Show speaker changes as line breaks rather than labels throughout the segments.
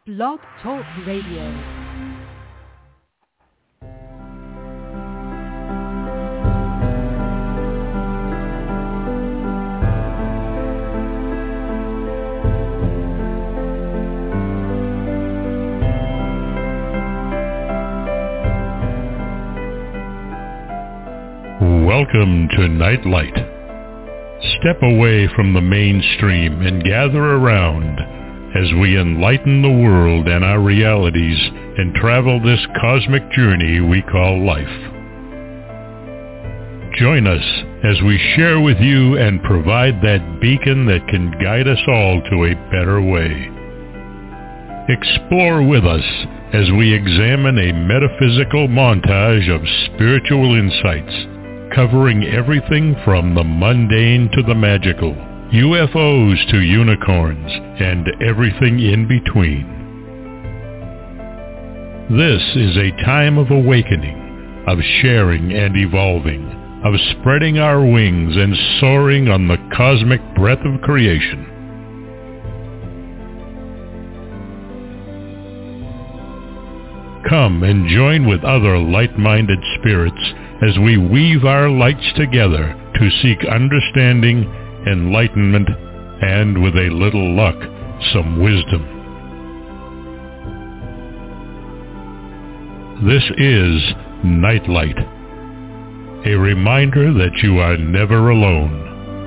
Blog Talk Radio.
Welcome to Nightlight. Step away from the mainstream and gather around as we enlighten the world and our realities and travel this cosmic journey we call life. Join us as we share with you and provide that beacon that can guide us all to a better way. Explore with us as we examine a metaphysical montage of spiritual insights covering everything from the mundane to the magical, UFOs to unicorns, and everything in between. This is a time of awakening, of sharing and evolving, of spreading our wings and soaring on the cosmic breath of creation. Come and join with other light-minded spirits as we weave our lights together to seek understanding, enlightenment, and with a little luck, some wisdom. This is Nightlight, a reminder that you are never alone.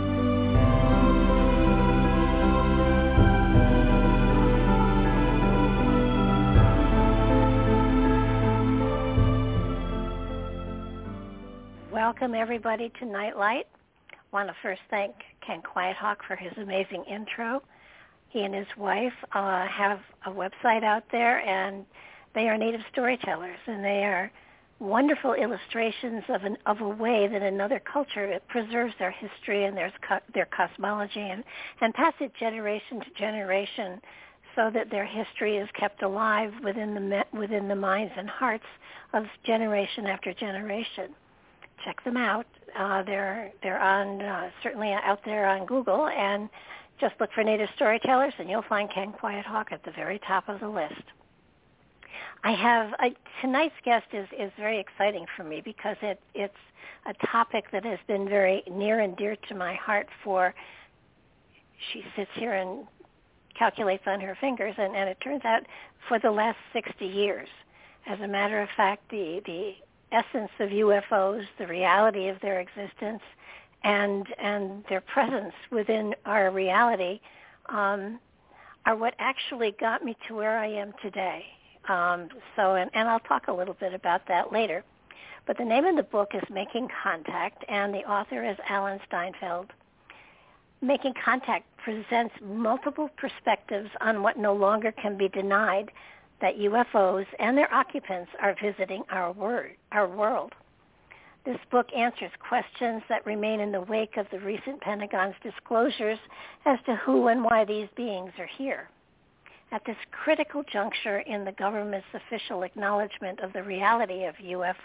Welcome everybody to Nightlight. I want to first thank Ken Quiethawk for his amazing intro. He and his wife have a website out there, and they are native storytellers, and they are wonderful illustrations of a way that another culture preserves their history and their cosmology and pass it generation to generation so that their history is kept alive within the minds and hearts of generation after generation. Check them out. They're on certainly out there on Google, and just look for Native Storytellers, and you'll find Ken Quiethawk at the very top of the list. Tonight's guest is very exciting for me because it's a topic that has been very near and dear to my heart. She sits here and calculates on her fingers, and it turns out for the last 60 years. As a matter of fact, the essence of UFOs, the reality of their existence, and their presence within our reality are what actually got me to where I am today. And I'll talk a little bit about that later. But the name of the book is Making Contact, and the author is Alan Steinfeld. Making Contact presents multiple perspectives on what no longer can be denied, that UFOs and their occupants are visiting our world. This book answers questions that remain in the wake of the recent Pentagon's disclosures as to who and why these beings are here. At this critical juncture in the government's official acknowledgement of the reality of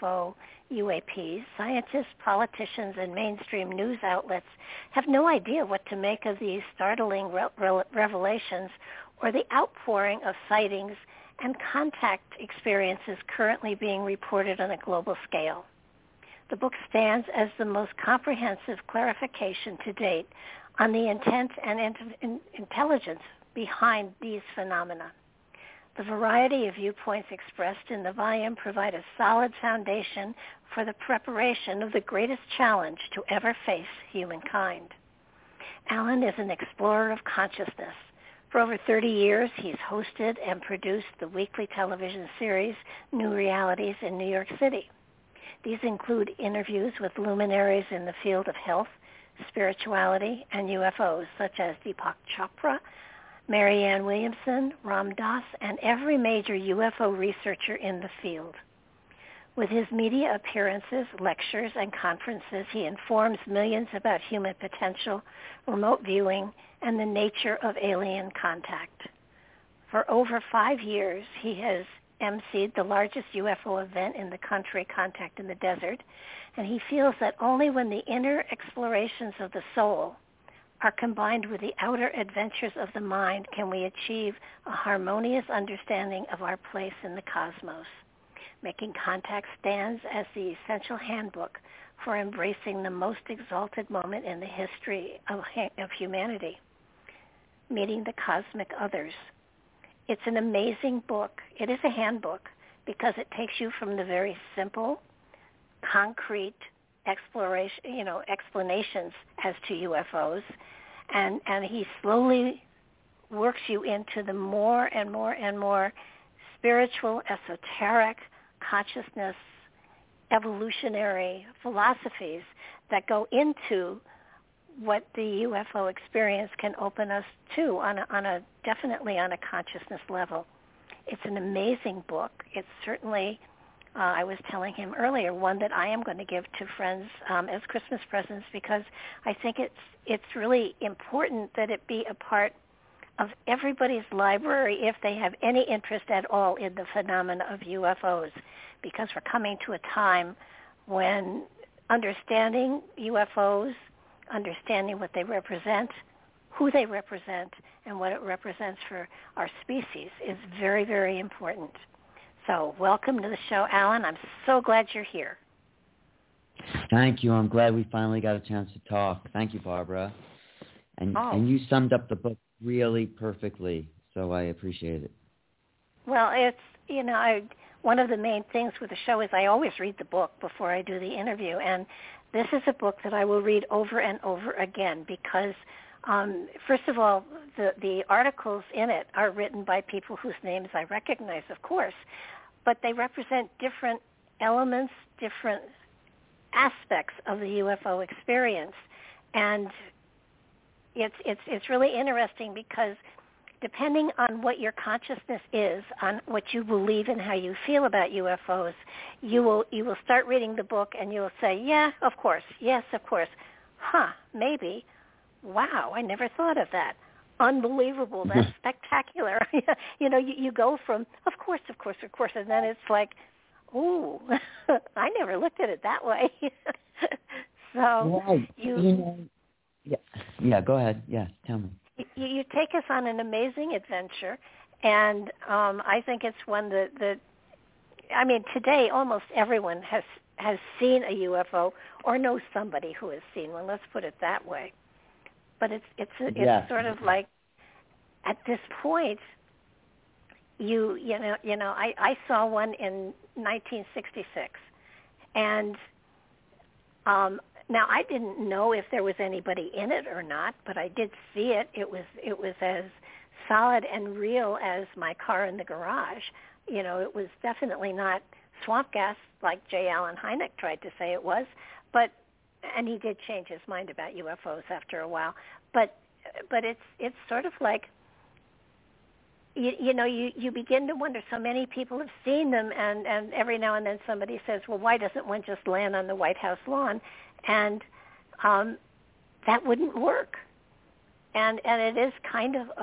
UAPs, scientists, politicians, and mainstream news outlets have no idea what to make of these startling revelations or the outpouring of sightings and contact experiences currently being reported on a global scale. The book stands as the most comprehensive clarification to date on the intent and intelligence behind these phenomena. The variety of viewpoints expressed in the volume provide a solid foundation for the preparation of the greatest challenge to ever face humankind. Alan is an explorer of consciousness. For over 30 years, he's hosted and produced the weekly television series New Realities in New York City. These include interviews with luminaries in the field of health, spirituality, and UFOs, such as Deepak Chopra, Marianne Williamson, Ram Dass, and every major UFO researcher in the field. With his media appearances, lectures, and conferences, he informs millions about human potential, remote viewing, and the nature of alien contact. For over 5 years, he has emceed the largest UFO event in the country, Contact in the Desert, and he feels that only when the inner explorations of the soul, are combined with the outer adventures of the mind can we achieve a harmonious understanding of our place in the cosmos. Making Contact stands as the essential handbook for embracing the most exalted moment in the history of humanity, meeting the cosmic others. It's an amazing book. It is a handbook because it takes you from the very simple, concrete explanations as to UFOs, and he slowly works you into the more and more and more spiritual, esoteric, consciousness, evolutionary philosophies that go into what the UFO experience can open us to definitely on a consciousness level. It's an amazing book. It's certainly, I was telling him earlier, one that I am going to give to friends as Christmas presents because I think it's really important that it be a part of everybody's library if they have any interest at all in the phenomena of UFOs, because we're coming to a time when understanding UFOs, understanding what they represent, who they represent, and what it represents for our species is very, very important. So welcome to the show, Alan. I'm so glad you're here.
Thank you. I'm glad we finally got a chance to talk. Thank you, Barbara. And you summed up the book really perfectly, so I appreciate it.
Well, it's, one of the main things with the show is I always read the book before I do the interview, and this is a book that I will read over and over again because, first of all, the articles in it are written by people whose names I recognize, of course, but they represent different elements, different aspects of the UFO experience, and it's really interesting because depending on what your consciousness is, on what you believe and how you feel about UFOs, you will start reading the book and you will say, yeah, of course, yes, of course, maybe, wow, I never thought of that. Unbelievable, that's spectacular. You go from, of course, and then it's like, ooh, I never looked at it that way. So
right. Yeah, go ahead. Yeah, tell me.
You take us on an amazing adventure, and I think it's one that today almost everyone has seen a UFO or knows somebody who has seen one. Let's put it that way. But it's sort of like at this point, I saw one in 1966, and now I didn't know if there was anybody in it or not, but I did see it. It was as solid and real as my car in the garage. It was definitely not swamp gas like J. Allen Hynek tried to say it was, and he did change his mind about UFOs after a while. But it's sort of like you begin to wonder. So many people have seen them, and every now and then somebody says, well, why doesn't one just land on the White House lawn? And that wouldn't work. And it is kind of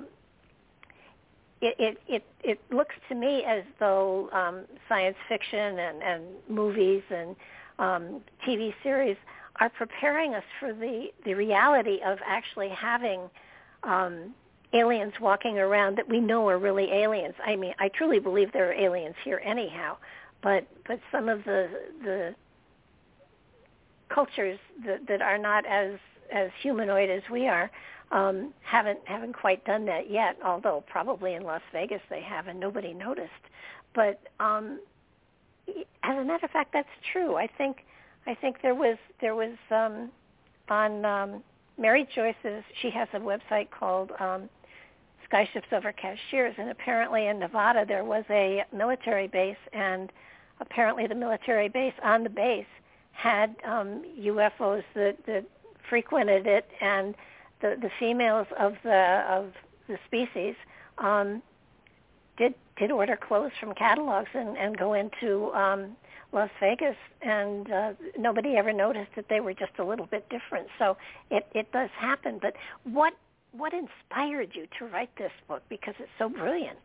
it looks to me as though science fiction and movies and TV series are preparing us for the reality of actually having aliens walking around that we know are really aliens. I mean, I truly believe there are aliens here anyhow, but some of the cultures that are not as humanoid as we are haven't quite done that yet, although probably in Las Vegas they have and nobody noticed. But as a matter of fact, that's true. I think there was on Mary Joyce's, she has a website called Skyships Over Cashiers, and apparently in Nevada there was a military base, and apparently the military base on the base had UFOs that frequented it, and the females of the species did order clothes from catalogs and go into Las Vegas, and nobody ever noticed that they were just a little bit different. So it does happen. But what inspired you to write this book? Because it's so brilliant.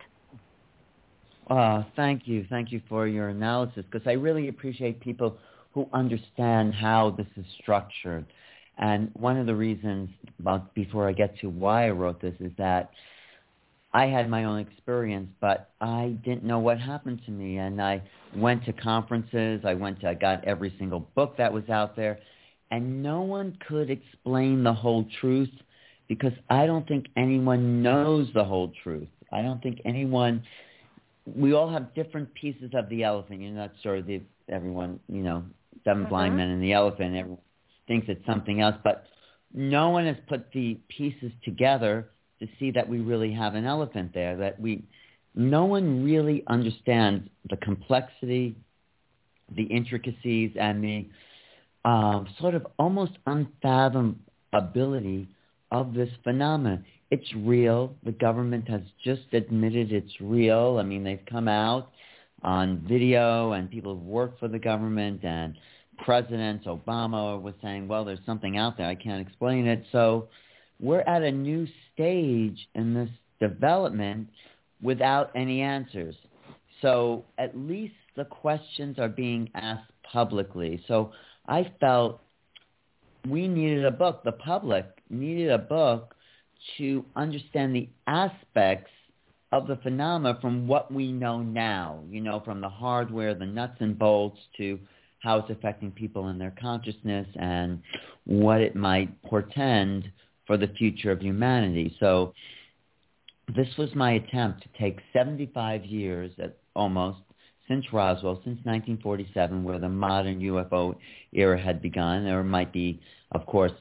Thank you for your analysis, because I really appreciate people who understand how this is structured. And one of the reasons, before I get to why I wrote this, is that I had my own experience, but I didn't know what happened to me. And I went to conferences. I got every single book that was out there. And no one could explain the whole truth, because I don't think anyone knows the whole truth. I don't think anyone, we all have different pieces of the elephant. You know that story, everyone, seven blind men and the elephant, everyone thinks it's something else, but no one has put the pieces together to see that we really have an elephant there, that no one really understands the complexity, the intricacies, and the sort of almost unfathomability of this phenomenon. It's real. The government has just admitted it's real. I mean, they've come out on video, and people have worked for the government, and President Obama was saying, well, there's something out there. I can't explain it. So we're at a new stage in this development without any answers. So at least the questions are being asked publicly. So I felt we needed a book. The public needed a book to understand the aspects of the phenomena from what we know now, from the hardware, the nuts and bolts, to how it's affecting people in their consciousness and what it might portend for the future of humanity. So this was my attempt to take 75 years almost since Roswell, since 1947, where the modern UFO era had begun. There might be, of course,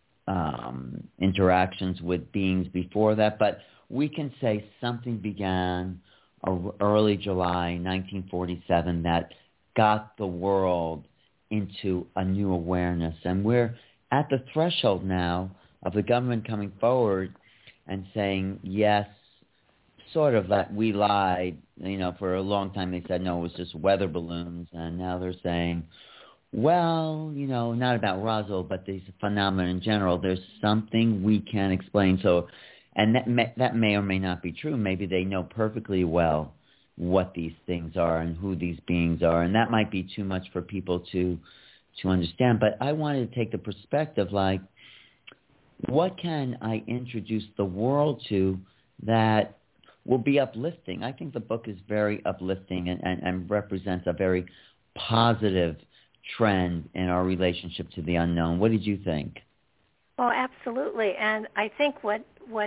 interactions with beings before that, but we can say something began early July 1947 that got the world into a new awareness. And we're at the threshold now of the government coming forward and saying, yes, sort of that we lied. For a long time they said, no, it was just weather balloons. And now they're saying, well, not about Roswell, but these phenomena in general, there's something we can't explain. So, and that may or may not be true. Maybe they know perfectly well what these things are and who these beings are, and that might be too much for people to understand. But I wanted to take the perspective, like, what can I introduce the world to that will be uplifting? I think the book is very uplifting and represents a very positive trend in our relationship to the unknown. What did you think?
Oh, absolutely. And I think what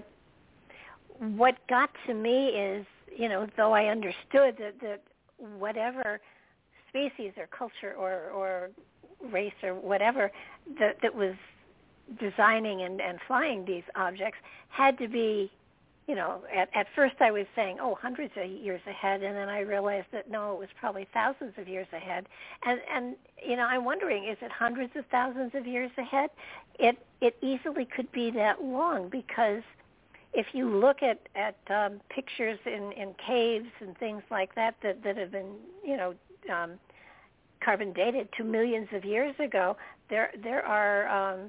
got to me is, though I understood that whatever species or culture or race or whatever that was designing and flying these objects had to be, at first I was saying, hundreds of years ahead, and then I realized that no, it was probably thousands of years ahead. And I'm wondering, is it hundreds of thousands of years ahead? It easily could be that long, because if you look at pictures in caves and things like that have been, carbon dated to millions of years ago, there are,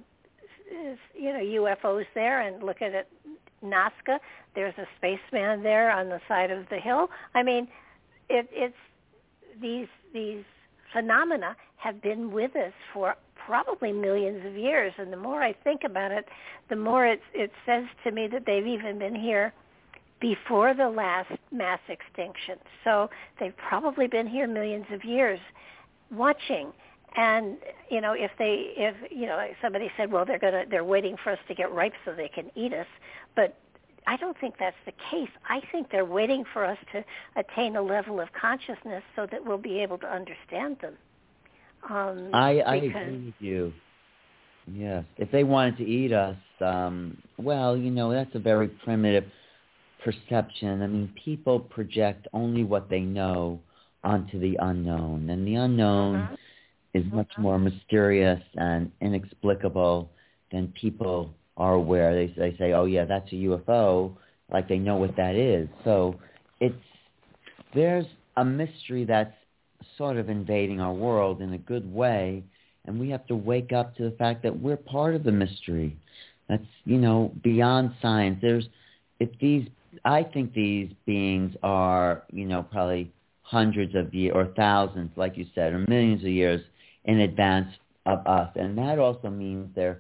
UFOs there. And look at it, Nazca. There's a spaceman there on the side of the hill. I mean, it's these phenomena have been with us for probably millions of years, and the more I think about it, the more it says to me that they've even been here before the last mass extinction. So they've probably been here millions of years watching. And if somebody said, well, they're waiting for us to get ripe so they can eat us, but I don't think that's the case. I think they're waiting for us to attain a level of consciousness so that we'll be able to understand them.
I agree with you. Yes. If they wanted to eat us, that's a very primitive perception. I mean, people project only what they know onto the unknown, and the unknown is much more mysterious and inexplicable than people are aware. They say, oh yeah, that's a UFO, like they know what that is. So there's a mystery that's sort of invading our world in a good way, and we have to wake up to the fact that we're part of the mystery. That's, beyond science. I think these beings are, probably hundreds of years or thousands, like you said, or millions of years in advance of us. And that also means they're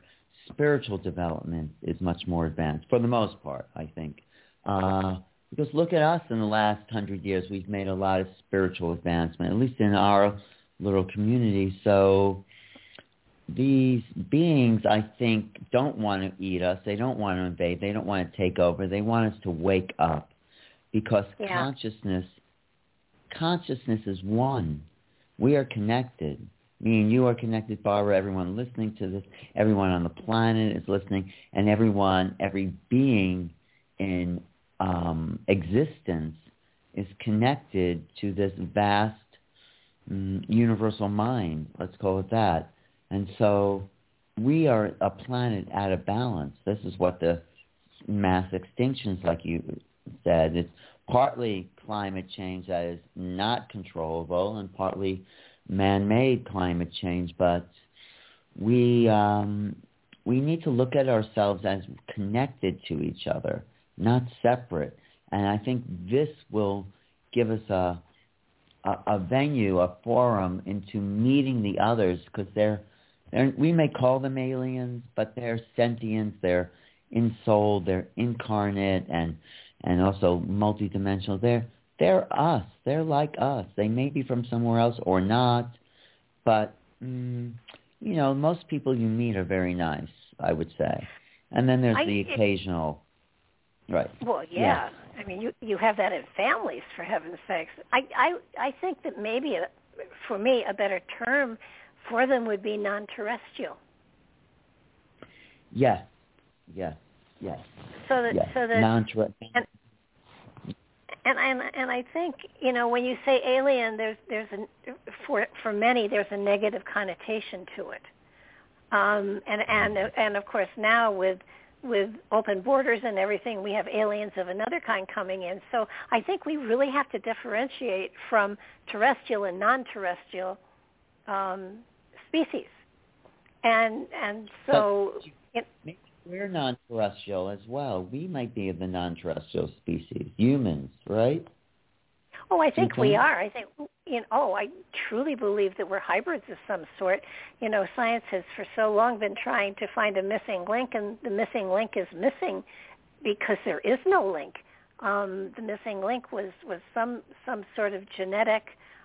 spiritual development is much more advanced, for the most part, I think. Because look at us in the last 100 years. We've made a lot of spiritual advancement, at least in our little community. So these beings, I think, don't want to eat us. They don't want to invade. They don't want to take over. They want us to wake up because consciousness is one. We are connected. Me and you are connected, Barbara. Everyone listening to this, everyone on the planet is listening, and every being in existence is connected to this vast universal mind. Let's call it that. And so we are a planet out of balance. This is what the mass extinctions, like you said, it's partly climate change that is not controllable and partly man-made climate change. But we need to look at ourselves as connected to each other, not separate. And I think this will give us a venue, a forum into meeting the others, because we may call them aliens, but they're sentient, they're in-soul, they're incarnate, and also multidimensional. They're us. They're like us. They may be from somewhere else or not, but, most people you meet are very nice, I would say. And then there's the occasional... Right.
Well, yeah. I mean, you have that in families, for heaven's sakes. I think that maybe, for me, a better term for them would be non-terrestrial. Yes. So that
non-terrestrial.
And I think, when you say alien, for many there's a negative connotation to it. And of course now with open borders and everything, we have aliens of another kind coming in. So I think we really have to differentiate from terrestrial and non-terrestrial species. And so...
We're non-terrestrial as well. We might be of the non-terrestrial species, humans, right?
Oh, I think we are. I truly believe that we're hybrids of some sort. Science has for so long been trying to find a missing link, and the missing link is missing because there is no link. The missing link was some sort of genetic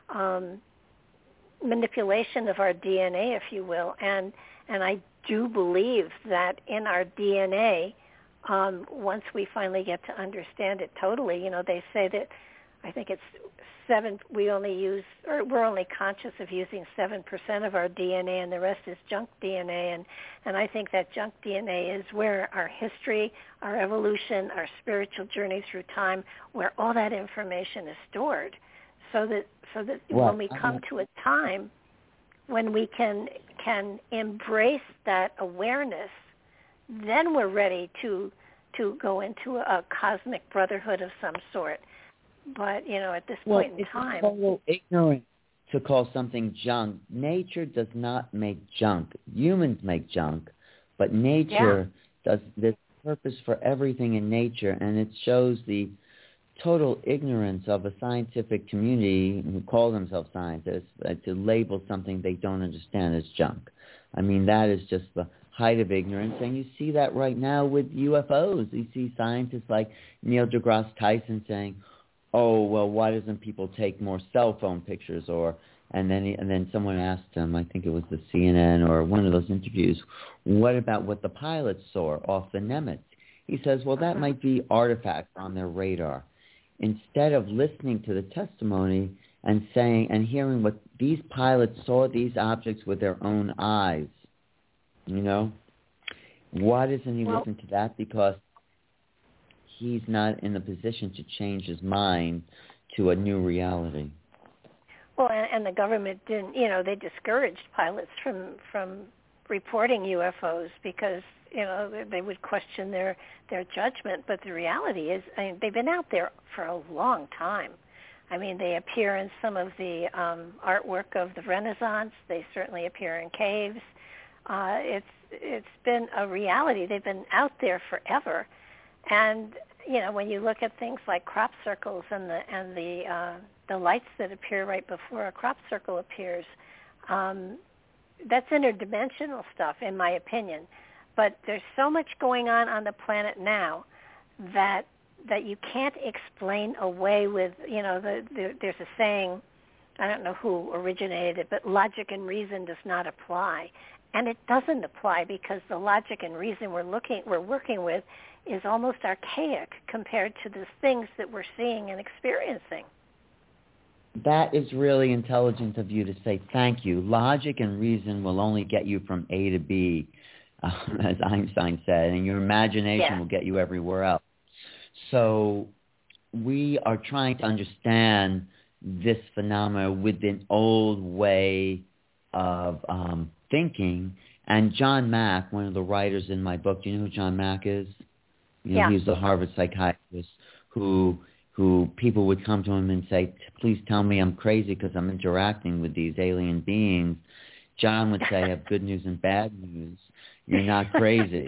manipulation of our DNA, if you will, and I do believe that in our DNA, once we finally get to understand it totally, they say that I think it's 7. We're only conscious of using 7% of our DNA, and the rest is junk DNA. And I think that junk DNA is where our history, our evolution, our spiritual journey through time, where all that information is stored, so that when we come to a time when we can embrace that awareness, then we're ready to go into a cosmic brotherhood of some sort. But, at this point in time...
It's a little ignorant to call something junk. Nature does not make junk. Humans make junk, but nature does. There's purpose for everything in nature, and it shows the total ignorance of a scientific community who call themselves scientists to label something they don't understand as junk. I mean, that is just the height of ignorance, and you see that right now with UFOs. You see scientists like Neil deGrasse Tyson saying, "Oh, well, why doesn't people take more cell phone pictures?" And then someone asked him, I think it was the CNN or one of those interviews, what about what the pilots saw off the Nimitz? He says, well, that might be artifacts on their radar. Instead of listening to the testimony and hearing what these pilots saw, these objects with their own eyes, why doesn't he listen to that? Because he's not in a position to change his mind to a new reality.
Well, and the government didn't, they discouraged pilots from reporting UFOs because, they would question their judgment. But the reality is, they've been out there for a long time. I mean, they appear in some of the artwork of the Renaissance. They certainly appear in caves. It's been a reality. They've been out there forever. And, when you look at things like crop circles and the lights that appear right before a crop circle appears, that's interdimensional stuff, in my opinion. but there's so much going on the planet now that you can't explain away with, there's a saying, I don't know who originated it, but logic and reason does not apply. And it doesn't apply because the logic and reason we're working with is almost archaic compared to the things that we're seeing and experiencing.
That is really intelligent of you to say thank you. Logic and reason will only get you from A to B, as Einstein said, and your imagination will get you everywhere else. So we are trying to understand this phenomena with an old way of thinking. And John Mack, one of the writers in my book, do you know who John Mack is? He's the Harvard psychiatrist who people would come to him and say, please tell me I'm crazy because I'm interacting with these alien beings. John would say, I have good news and bad news. You're not crazy,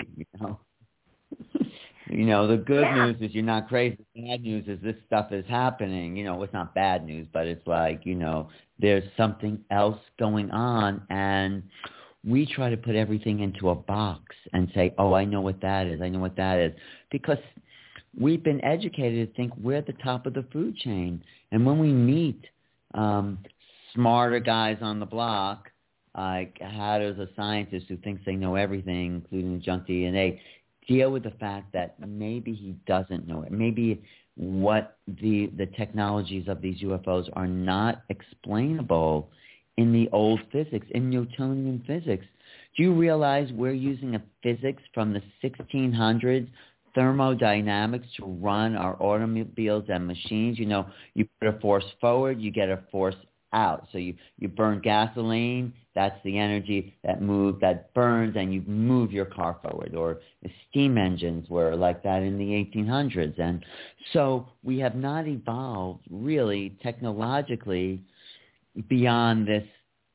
the good news is you're not crazy. The bad news is this stuff is happening. It's not bad news, but it's like, there's something else going on. And we try to put everything into a box and say, oh, I know what that is. I know what that is. Because we've been educated to think we're at the top of the food chain. And when we meet smarter guys on the block, like Hatter's a scientist who thinks they know everything, including junk DNA, deal with the fact that maybe he doesn't know it. Maybe what the technologies of these UFOs are not explainable in the old physics, in Newtonian physics. Do you realize we're using a physics from the 1600s, thermodynamics, to run our automobiles and machines? You put a force forward, you get a force out. So you burn gasoline, that's the energy that burns, and you move your car forward. Or the steam engines were like that in the 1800s. And so we have not evolved really technologically beyond this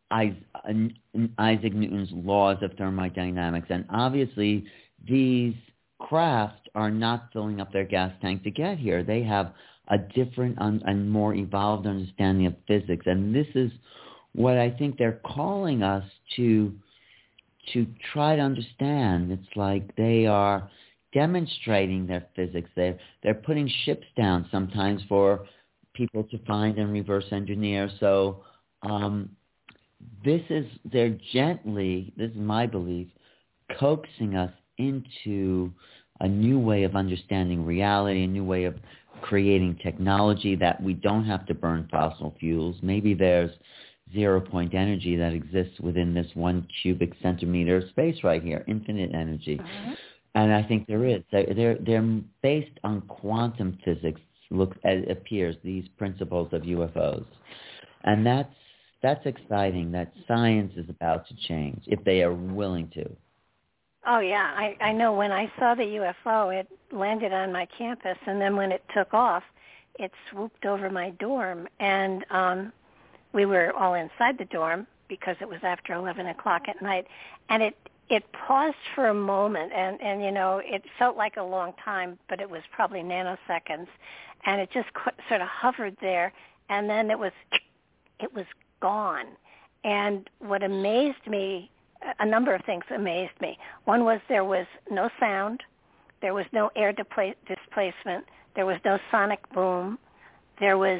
Isaac Newton's laws of thermodynamics. And obviously these craft are not filling up their gas tank to get here. They have a different and more evolved understanding of physics. And this is what I think they're calling us to try to understand. It's like they are demonstrating their physics. They're putting ships down sometimes for people to find and reverse engineer. So this is my belief, coaxing us into a new way of understanding reality, a new way of creating technology that we don't have to burn fossil fuels. Maybe there's zero-point energy that exists within this 1 cubic centimeter of space right here, infinite energy. Uh-huh. And I think there is. They're based on quantum physics, it appears, these principles of UFOs. And that's exciting, that science is about to change, if they are willing to.
Oh, yeah. I know when I saw the UFO, it landed on my campus, and then when it took off, it swooped over my dorm. And we were all inside the dorm because it was after 11 o'clock at night. And it paused for a moment, and it felt like a long time, but it was probably nanoseconds. And it just sort of hovered there, and then it was gone. And what amazed me, a number of things amazed me. One was there was no sound, there was no air displacement, there was no sonic boom, there was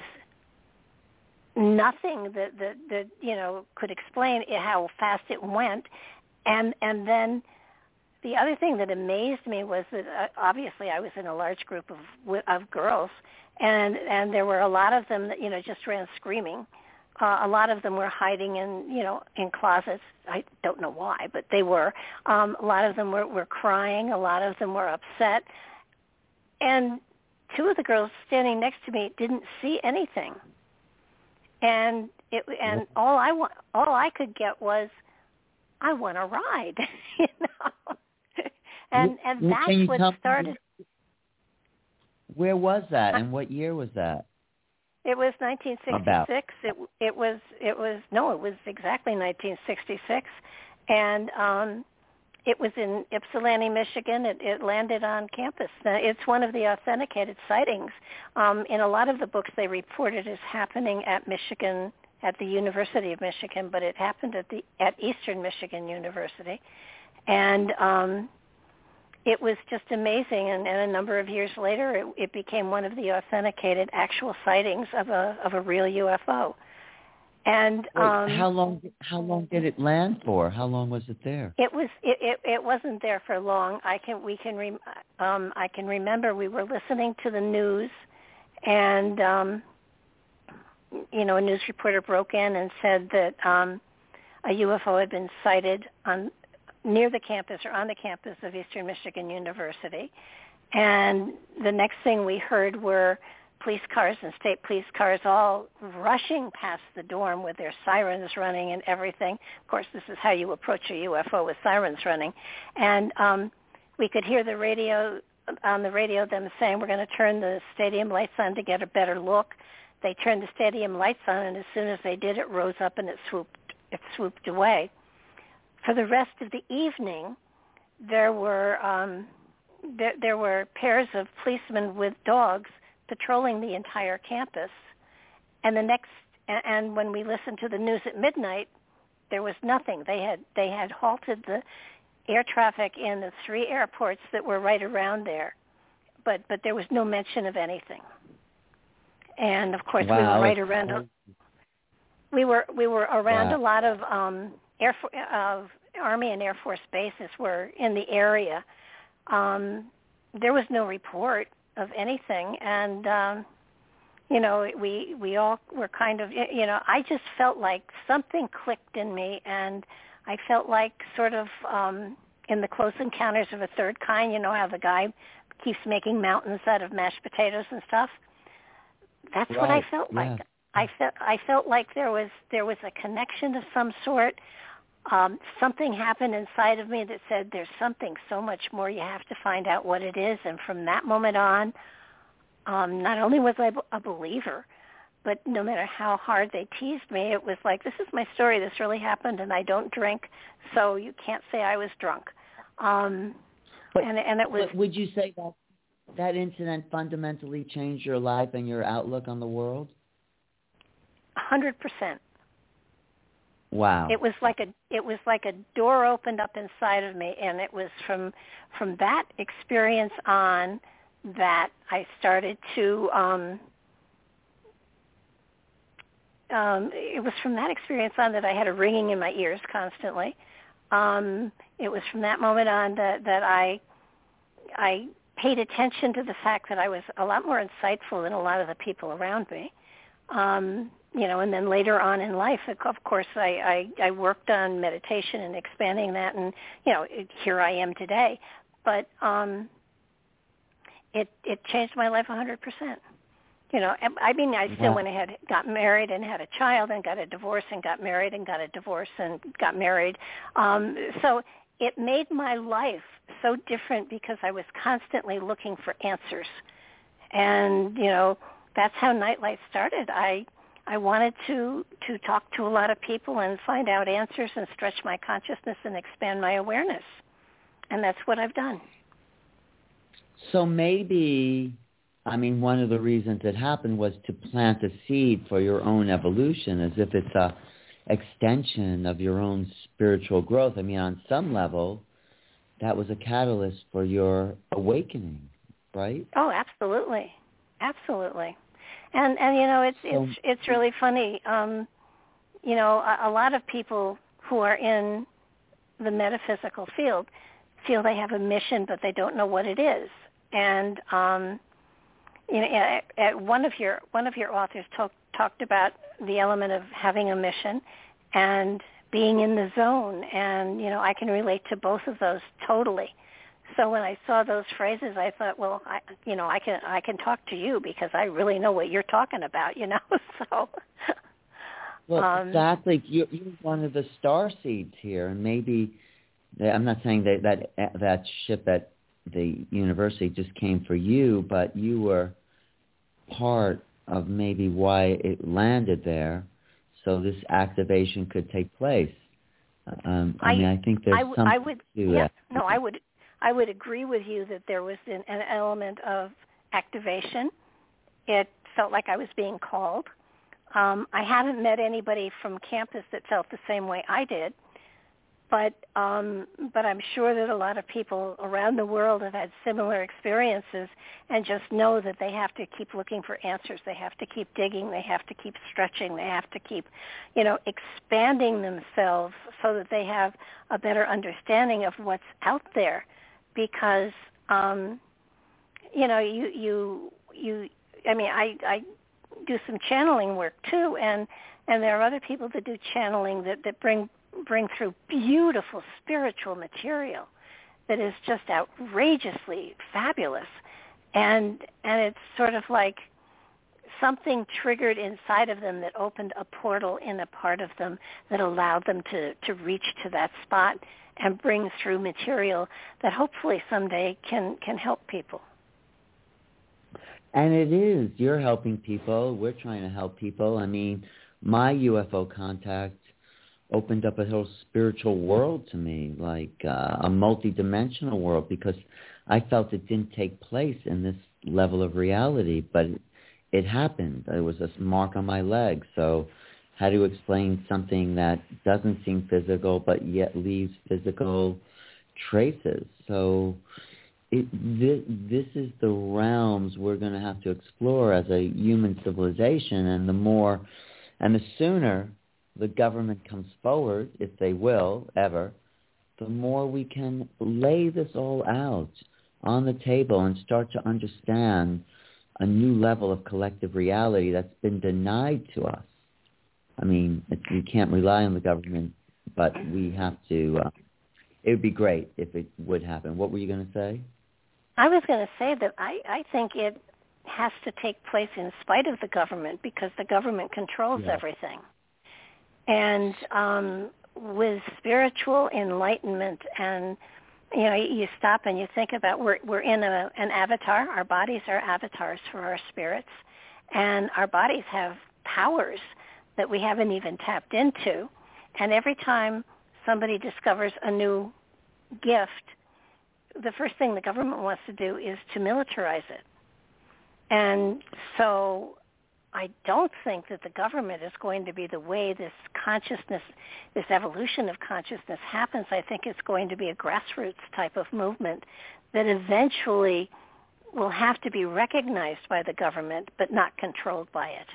nothing that could explain how fast it went. And then the other thing that amazed me was that obviously I was in a large group of girls, and there were a lot of them that just ran screaming. A lot of them were hiding in closets. I don't know why, but they were. A lot of them were crying. A lot of them were upset. And two of the girls standing next to me didn't see anything. And all I could get was, I want to ride, And that's what started.
Where was that, and what year was that?
It was 1966. It was exactly 1966, and it was in Ypsilanti, Michigan. It landed on campus. It's one of the authenticated sightings. In a lot of the books, they report it as happening at Michigan, at the University of Michigan, but it happened at Eastern Michigan University, and it was just amazing. And a number of years later, it became one of the authenticated actual sightings of a real UFO. And
how long did it land for? How long was it there?
It wasn't there for long. I can remember we were listening to the news, and a news reporter broke in and said that a UFO had been sighted near the campus or on the campus of Eastern Michigan University. And the next thing we heard were police cars and state police cars all rushing past the dorm with their sirens running and everything. Of course, this is how you approach a UFO, with sirens running. And we could hear on the radio them saying, we're going to turn the stadium lights on to get a better look. They turned the stadium lights on, and as soon as they did, it rose up and it swooped away. For the rest of the evening, there were pairs of policemen with dogs patrolling the entire campus, and when we listened to the news at midnight, there was nothing. They had halted the air traffic in the 3 airports that were right around there, but there was no mention of anything. And of course,
wow.
we were right around. We were around
wow.
a lot of Army and Air Force bases were in the area. There was no report of anything, and we all were kind of, I just felt like something clicked in me, and I felt like sort of in the Close Encounters of a Third Kind, how the guy keeps making mountains out of mashed potatoes and stuff. That's
right.
what I felt
yeah.
like. I felt like there was a connection of some sort. Something happened inside of me that said there's something so much more. You have to find out what it is. And from that moment on, not only was I a believer, but no matter how hard they teased me, it was like, this is my story. This really happened, and I don't drink, so you can't say I was drunk. And it was.
But would you say that incident fundamentally changed your life and your outlook on the world?
100%.
Wow.
It was like a door opened up inside of me, and it was from that experience on that I started to it was from that experience on that I had a ringing in my ears constantly. It was from that moment on that I paid attention to the fact that I was a lot more insightful than a lot of the people around me. And then later on in life, of course, I worked on meditation and expanding that, and, here I am today. But it changed my life 100%. I still went ahead, got married and had a child, and got a divorce and got married and got a divorce and got married. So it made my life so different because I was constantly looking for answers. And, that's how Nightlight started. I wanted to talk to a lot of people and find out answers and stretch my consciousness and expand my awareness. And that's what I've done.
So maybe, one of the reasons it happened was to plant a seed for your own evolution, as if it's a extension of your own spiritual growth. On some level, that was a catalyst for your awakening, right?
Oh, absolutely. Absolutely. And it's really funny. A lot of people who are in the metaphysical field feel they have a mission, but they don't know what it is. And one of your authors talked about the element of having a mission and being in the zone. And I can relate to both of those totally. So when I saw those phrases, I thought, well, I can talk to you because I really know what you're talking about, So.
Well, exactly. You're one of the star seeds here, and maybe I'm not saying that ship at the university just came for you, but you were part of maybe why it landed there, so this activation could take place. I think there's something to that.
No, I would agree with you that there was an element of activation. It felt like I was being called. I haven't met anybody from campus that felt the same way I did, but I'm sure that a lot of people around the world have had similar experiences and just know that they have to keep looking for answers. They have to keep digging. They have to keep stretching. They have to keep, expanding themselves so that they have a better understanding of what's out there. Because, I do some channeling work too, and there are other people that do channeling that bring through beautiful spiritual material that is just outrageously fabulous, and it's sort of like something triggered inside of them that opened a portal in a part of them that allowed them to reach to that spot and bring through material that hopefully someday can help people.
And it is. You're helping people. We're trying to help people. I mean, my UFO contact opened up a whole spiritual world to me, like a multidimensional world, because I felt it didn't take place in this level of reality, but it happened. It was a mark on my leg. So how to explain something that doesn't seem physical but yet leaves physical traces? So this is the realms we're going to have to explore as a human civilization, and the sooner the government comes forward, if they will, ever, the more we can lay this all out on the table and start to understand a new level of collective reality that's been denied to us. I mean, we can't rely on the government, but we have to. It would be great if it would happen. What were you going to say?
I was going to say that I think it has to take place in spite of the government, because the government controls everything. And with spiritual enlightenment, and you stop and you think about we're in an avatar. Our bodies are avatars for our spirits, and our bodies have powers that we haven't even tapped into. And every time somebody discovers a new gift, the first thing the government wants to do is to militarize it. And so I don't think that the government is going to be the way this consciousness, this evolution of consciousness happens. I think it's going to be a grassroots type of movement that eventually will have to be recognized by the government but not controlled by it.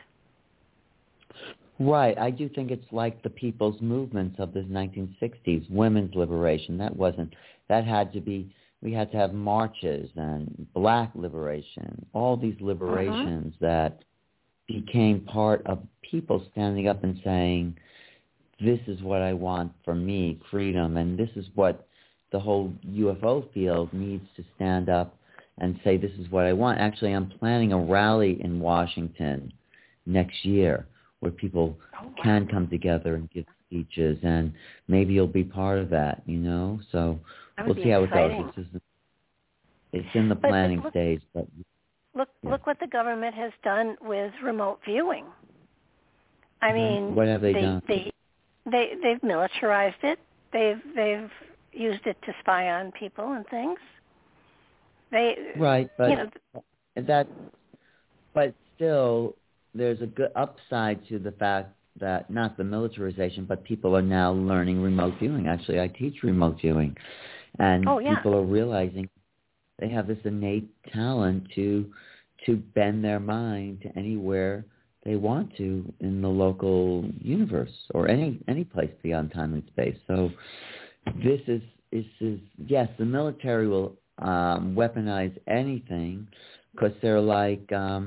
Right. I do think it's like the people's movements of the 1960s, women's liberation. That had to be, we had to have marches and black liberation, all these liberations that became part of people standing up and saying, this is what I want for me, freedom, and this is what the whole UFO field needs to stand up and say, this is what I want. Actually, I'm planning a rally in Washington next year where people can come together and give speeches, and maybe you'll be part of that, So we'll see how
exciting.
It goes. It's in the planning stage, but...
Look what the government has done with remote viewing. I mean,
what have they done?
They've militarized it. They've used it to spy on people and things.
But but still, there's a good upside to the fact that not the militarization, but people are now learning remote viewing. Actually, I teach remote viewing, and people are realizing they have this innate talent to bend their mind to anywhere they want to in the local universe or any place beyond time and space. So this is yes, the military will weaponize anything, because they're like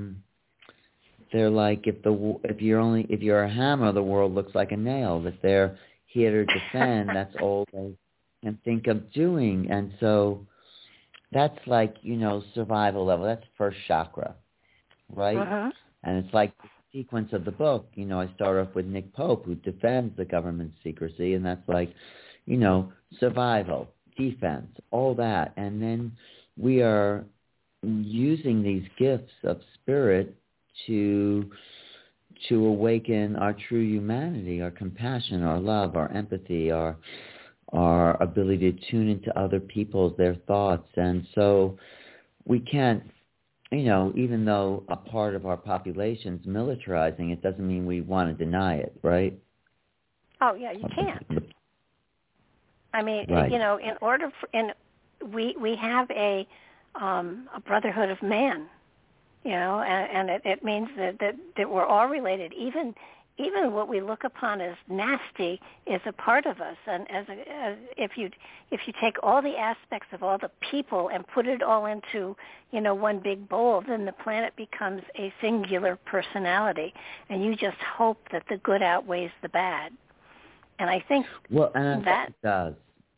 if you're a hammer, the world looks like a nail. If they're here to defend, that's all they can think of doing. And so that's like, survival level. That's first chakra, right?
Uh-huh.
And it's like the sequence of the book. I start off with Nick Pope, who defends the government's secrecy, and that's like, survival, defense, all that. And then we are using these gifts of spirit to awaken our true humanity, our compassion, our love, our empathy, our ability to tune into other people's, their thoughts. And so we can't, even though a part of our population's militarizing, it doesn't mean we want to deny it, right?
Oh, yeah, you can't. I mean,
Right.
in order for, we have a brotherhood of man, and it means that we're all related. Even what we look upon as nasty is a part of us. And if you take all the aspects of all the people and put it all into one big bowl, then the planet becomes a singular personality, and you just hope that the good outweighs the bad. And I think that
it does.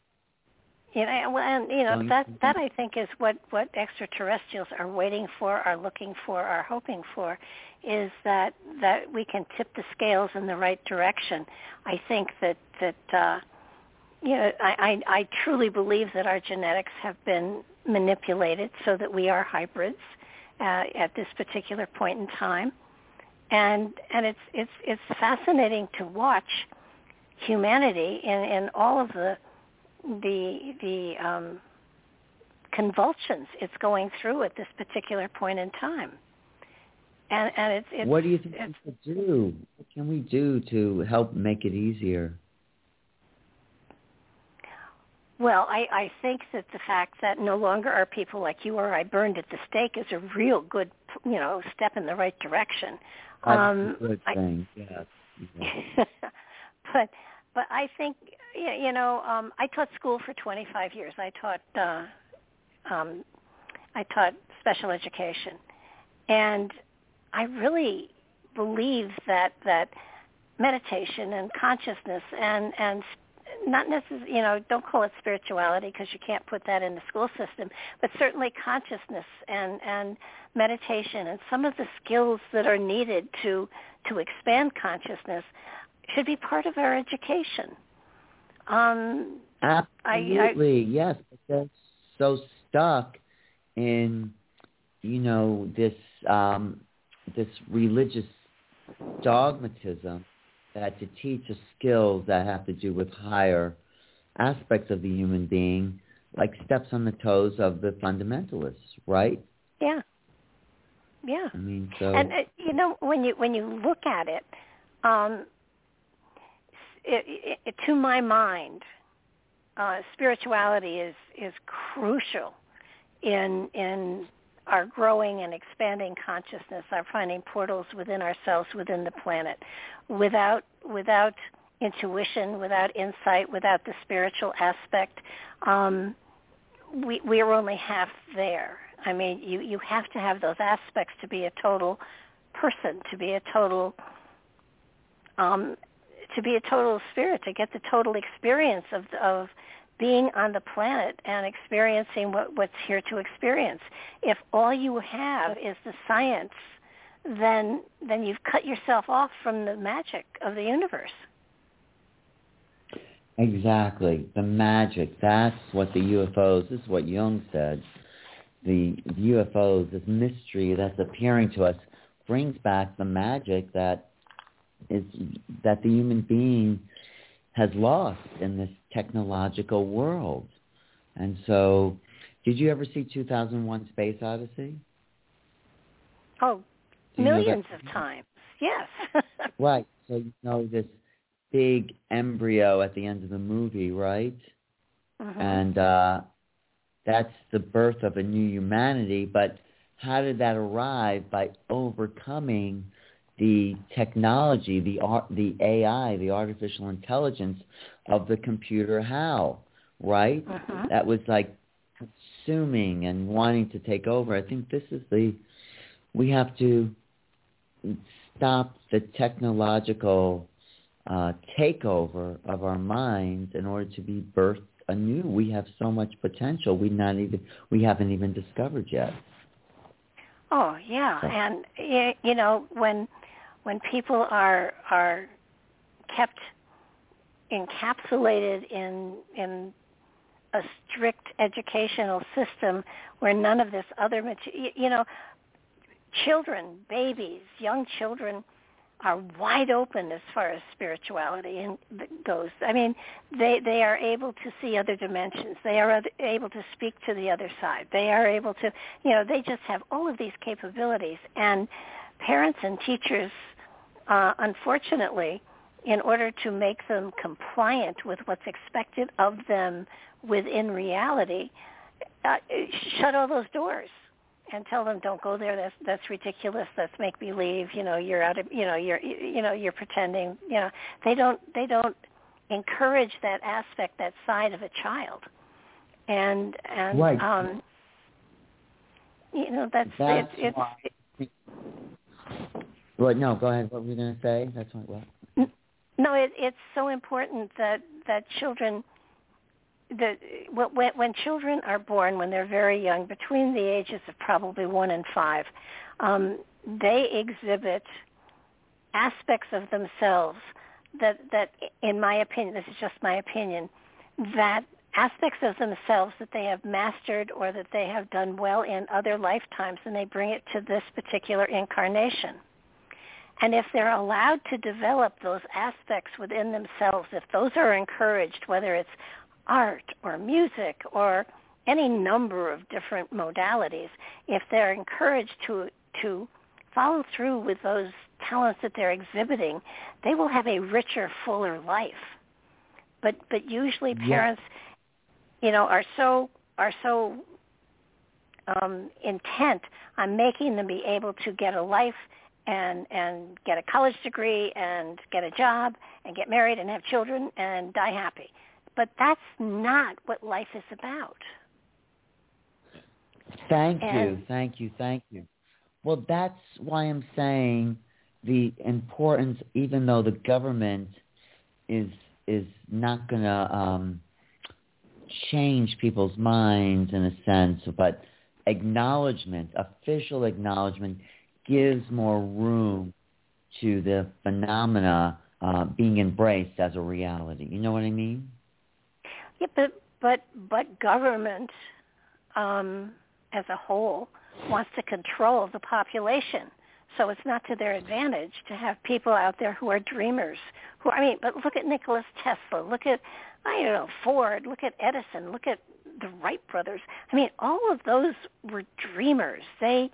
That I think is what extraterrestrials are waiting for, are looking for, are hoping for, is that we can tip the scales in the right direction. I think that I truly believe that our genetics have been manipulated so that we are hybrids at this particular point in time, and it's fascinating to watch humanity in all of the convulsions it's going through at this particular point in time. And it's
what do you think we could do? What can we do to help make it easier?
Well, I think that the fact that no longer are people like you or I burned at the stake is a real good, step in the right direction.
That's a good thing, yes.
But I think, I taught school for 25 years. I taught special education, and I really believe that meditation and consciousness and not necessarily, don't call it spirituality because you can't put that in the school system, but certainly consciousness and meditation and some of the skills that are needed to expand consciousness should be part of our education.
Absolutely, yes. But they're so stuck in, this religious dogmatism that to teach us skills that have to do with higher aspects of the human being, like steps on the toes of the fundamentalists, right?
Yeah.
I mean, so.
And when you look at it, to my mind, spirituality is crucial in our growing and expanding consciousness, our finding portals within ourselves, within the planet. Without intuition, without insight, without the spiritual aspect, we are only half there. I mean, you have to have those aspects to be a total person, to be a total spirit, to get the total experience of being on the planet and experiencing what's here to experience. If all you have is the science, then you've cut yourself off from the magic of the universe.
Exactly. The magic. That's what the UFOs, this is what Jung said, the UFOs, this mystery that's appearing to us, brings back the magic that the human being has lost in this technological world. And so, did you ever see 2001: Space Odyssey?
Oh, millions of times, yes.
Right. So this big embryo at the end of the movie, right?
Mm-hmm.
And that's the birth of a new humanity. But how did that arrive? By overcoming the technology, the AI, the artificial intelligence of the computer. How, right?
Uh-huh.
That was like consuming and wanting to take over. I think this is we have to stop the technological takeover of our minds in order to be birthed anew. We have so much potential we haven't even discovered yet.
Oh yeah,
so.
And when people are kept encapsulated in a strict educational system where none of this other children, babies, young children are wide open as far as spirituality goes. I mean, they are able to see other dimensions. They are able to speak to the other side. They are able to, they just have all of these capabilities. And parents and teachers, unfortunately, in order to make them compliant with what's expected of them within reality, shut all those doors and tell them, don't go there. That's ridiculous. That's make believe. You're out of. You're pretending. They don't encourage that aspect, that side of a child, and
right.
That's it's
Well, no, go ahead. What were you going to say? That's what.
No, it's so important that children, when children are born, when they're very young, between the ages of probably 1 and 5, they exhibit aspects of themselves that, in my opinion, this is just my opinion, that aspects of themselves that they have mastered or that they have done well in other lifetimes, and they bring it to this particular incarnation. And if they're allowed to develop those aspects within themselves, if those are encouraged, whether it's art or music or any number of different modalities, if they're encouraged to follow through with those talents that they're exhibiting, they will have a richer, fuller life. But usually parents, are so intent on making them be able to get a life and get a college degree and get a job and get married and have children and die happy. But that's not what life is about.
Thank you. Well, that's why I'm saying the importance, even though the government is not going to change people's minds in a sense, but official acknowledgement, gives more room to the phenomena being embraced as a reality. You know what I mean?
Yeah, but government as a whole wants to control the population. So it's not to their advantage to have people out there who are dreamers. But look at Nikola Tesla. Look at, Ford. Look at Edison. Look at the Wright brothers. All of those were dreamers. They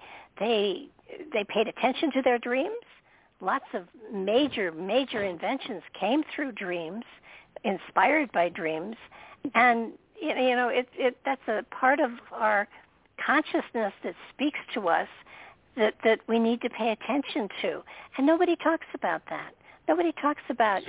paid attention to their dreams. Lots of major inventions came through dreams, inspired by dreams, and that's a part of our consciousness that speaks to us that we need to pay attention to. And nobody talks about that. Nobody talks about,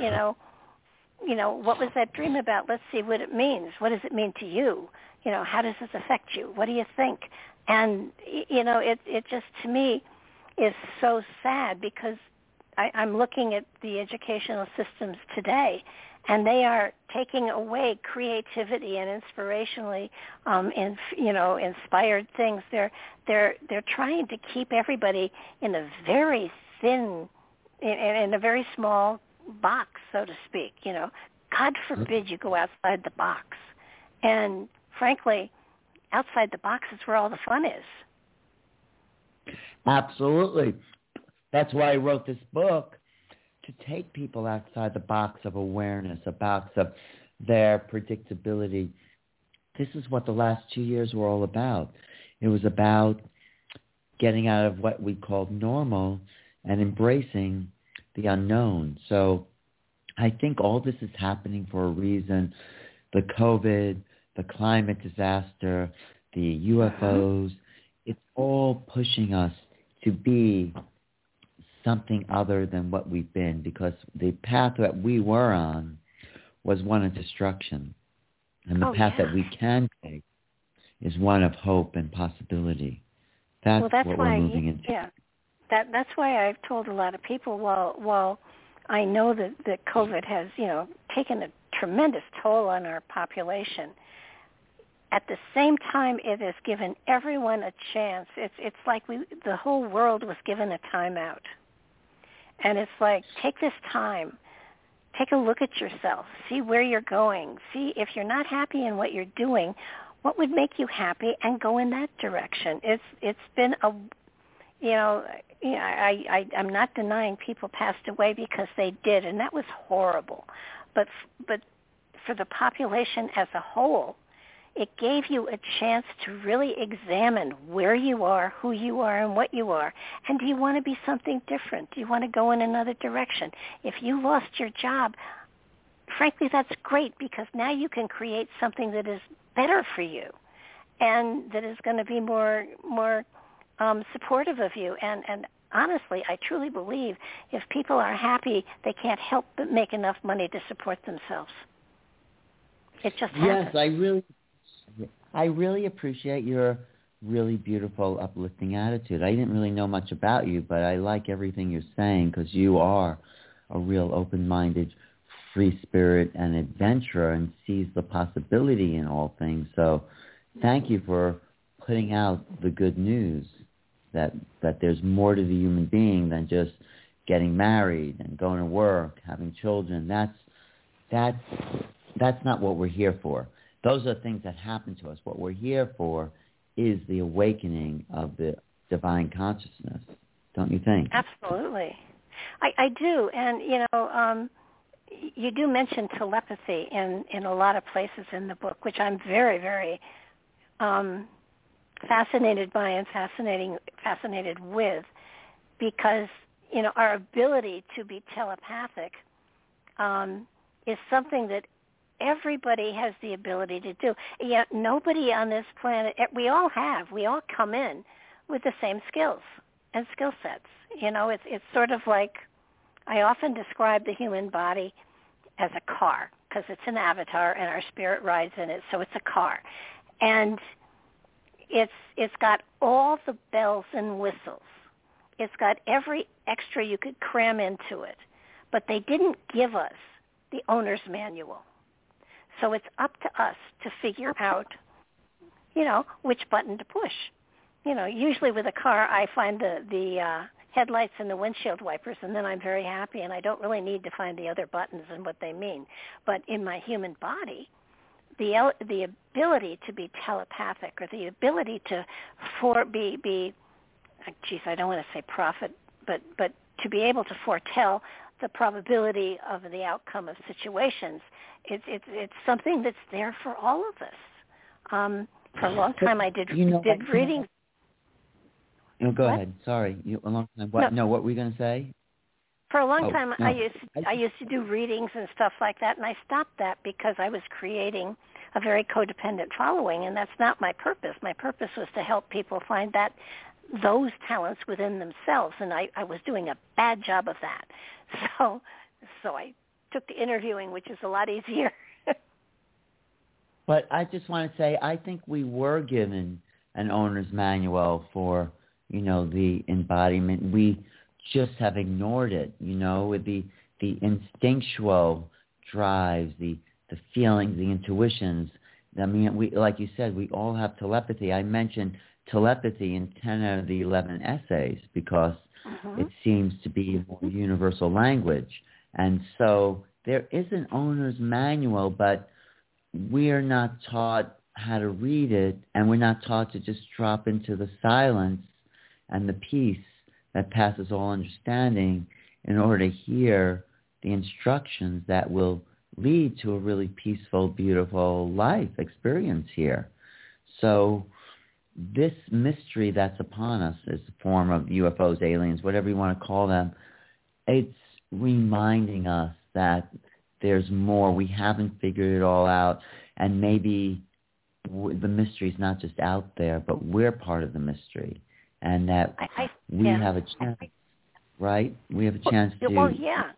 what was that dream about? Let's see what it means. What does it mean to you? How does this affect you? What do you think? And, it just, to me, is so sad because I'm looking at the educational systems today, and they are taking away creativity and inspirationally, inspired things. They're trying to keep everybody in a very thin, in a very small box, so to speak. God forbid you go outside the box. And frankly, outside the box is where all the fun is.
Absolutely. That's why I wrote this book, to take people outside the box of awareness, a box of their predictability. This is what the last 2 years were all about. It was about getting out of what we called normal and embracing the unknown. So I think all this is happening for a reason. The COVID, the climate disaster, the UFOs, it's all pushing us to be something other than what we've been, because the path that we were on was one of destruction. And the path that we can take is one of hope and possibility. That's what we're moving into.
Yeah, that's why I've told a lot of people, while I know that COVID has, taken a tremendous toll on our population, at the same time it has given everyone a chance. It's like the whole world was given a timeout. And it's like, take this time, take a look at yourself, see where you're going, see if you're not happy in what you're doing, what would make you happy, and go in that direction. It's been I'm not denying people passed away because they did, and that was horrible. But for the population as a whole, it gave you a chance to really examine where you are, who you are, and what you are. And do you want to be something different? Do you want to go in another direction? If you lost your job, frankly, that's great, because now you can create something that is better for you and that is going to be more supportive of you. And honestly, I truly believe if people are happy, they can't help but make enough money to support themselves. It just happens.
Yes, I really appreciate your really beautiful, uplifting attitude. I didn't really know much about you, but I like everything you're saying, because you are a real open-minded, free spirit and adventurer, and sees the possibility in all things. So thank you for putting out the good news that there's more to the human being than just getting married and going to work, having children. That's not what we're here for. Those are things that happen to us. What we're here for is the awakening of the divine consciousness. Don't you think?
Absolutely. I do. And, you do mention telepathy in a lot of places in the book, which I'm very, very fascinated by and fascinated with, because, our ability to be telepathic is something that everybody has the ability to do. Yet nobody on this planet, we all come in with the same skills and skill sets. It's sort of like, I often describe the human body as a car, because it's an avatar and our spirit rides in it, so it's a car. And it's got all the bells and whistles. It's got every extra you could cram into it. But they didn't give us the owner's manual. So it's up to us to figure out, which button to push. Usually with a car, I find the headlights and the windshield wipers, and then I'm very happy, and I don't really need to find the other buttons and what they mean. But in my human body, the ability to be telepathic, or the ability to I don't want to say prophet, but to be able to foretell the probability of the outcome of situations, it's something that's there for all of us. For a long time, I did readings.
Go ahead. Sorry, a long time. What? No, what were you going to say?
For a long time, no. I used to do readings and stuff like that, and I stopped that because I was creating a very codependent following, and that's not my purpose. My purpose was to help people find those talents within themselves, and I was doing a bad job of that. So I took to interviewing, which is a lot easier.
But I just want to say, I think we were given an owner's manual for, the embodiment. We just have ignored it, with the instinctual drives, the feelings, the intuitions. I mean, we, like you said, we all have telepathy. I mentioned telepathy in 10 out of the 11 essays because it seems to be a more universal language. And so there is an owner's manual, but we are not taught how to read it, and we're not taught to just drop into the silence and the peace that passes all understanding in order to hear the instructions that will lead to a really peaceful, beautiful life experience here. So this mystery that's upon us is a form of UFOs, aliens, whatever you want to call them. It's reminding us that there's more. We haven't figured it all out, and maybe the mystery's not just out there, but we're part of the mystery, and that we have a chance, right? We have a chance to...
Well, yeah.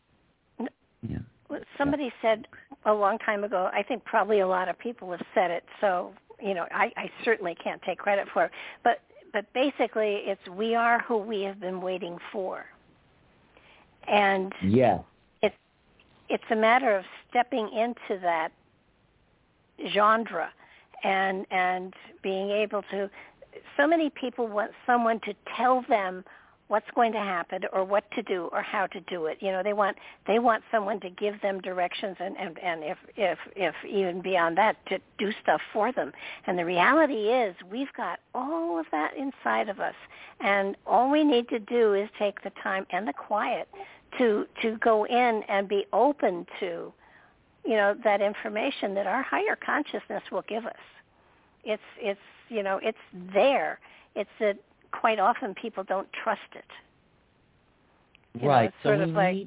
Somebody said a long time ago, I think probably a lot of people have said it, so, I certainly can't take credit for it, but basically it's we are who we have been waiting for. And it's a matter of stepping into that genre and being able to... So many people want someone to tell them what's going to happen or what to do or how to do it. They want someone to give them directions and if even beyond that, to do stuff for them. And the reality is we've got all of that inside of us, and all we need to do is take the time and the quiet to go in and be open to that information that our higher consciousness will give us. It's there. It's that quite often people don't trust it.
Right. So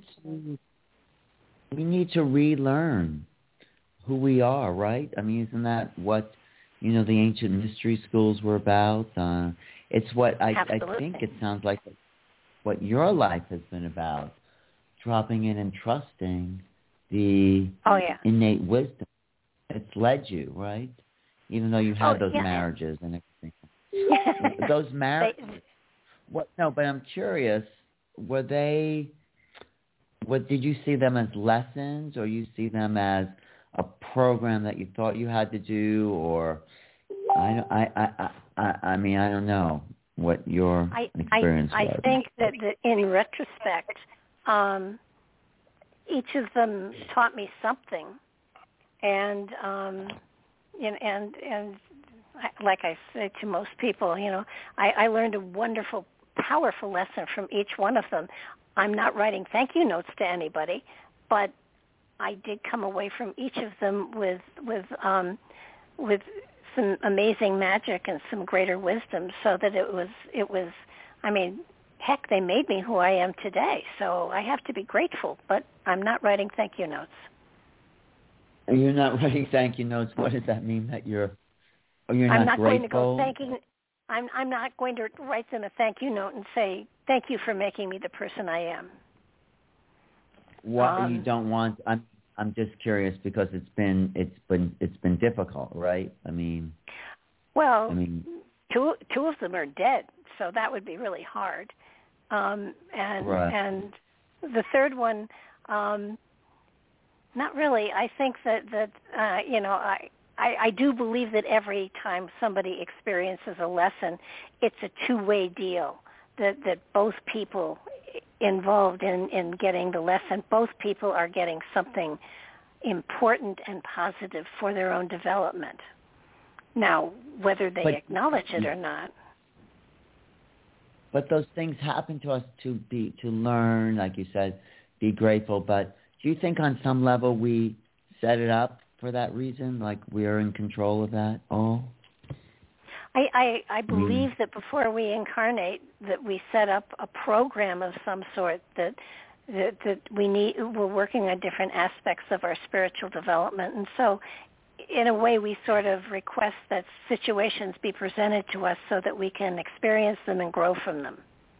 we need to relearn who we are, right? I mean, isn't that what, the ancient mystery schools were about? It's what I think it sounds like what your life has been about, dropping in and trusting the innate wisdom. It's led you, right? Even though you had those marriages and everything. Those marriages. But I'm curious, did you see them as lessons, or you see them as a program that you thought you had to do, or I mean, I don't know what your experience was.
I think that in retrospect, each of them taught me something, and like I say to most people, I learned a wonderful, powerful lesson from each one of them. I'm not writing thank you notes to anybody, but I did come away from each of them with some amazing magic and some greater wisdom, so that it was. I mean, heck, they made me who I am today. So I have to be grateful, but I'm not writing thank you notes.
You're not writing thank you notes. What does that mean? That you're not
I'm not
grateful?
Going to go thanking. I'm not going to write them a thank you note and say thank you for making me the person I am.
What you don't want? I'm just curious because it's been difficult, right? I mean,
two of them are dead, so that would be really hard. And the third one, not really. I think that I do believe that every time somebody experiences a lesson, it's a two-way deal. That both people involved in getting the lesson, both people are getting something important and positive for their own development. Now, whether they acknowledge it or not.
But those things happen to us to learn, like you said, be grateful. But do you think on some level we set it up for that reason, like we are in control of that all?
I believe that before we incarnate, that we set up a program of some sort that we're working on different aspects of our spiritual development. And so in a way we sort of request that situations be presented to us so that we can experience them and grow from them.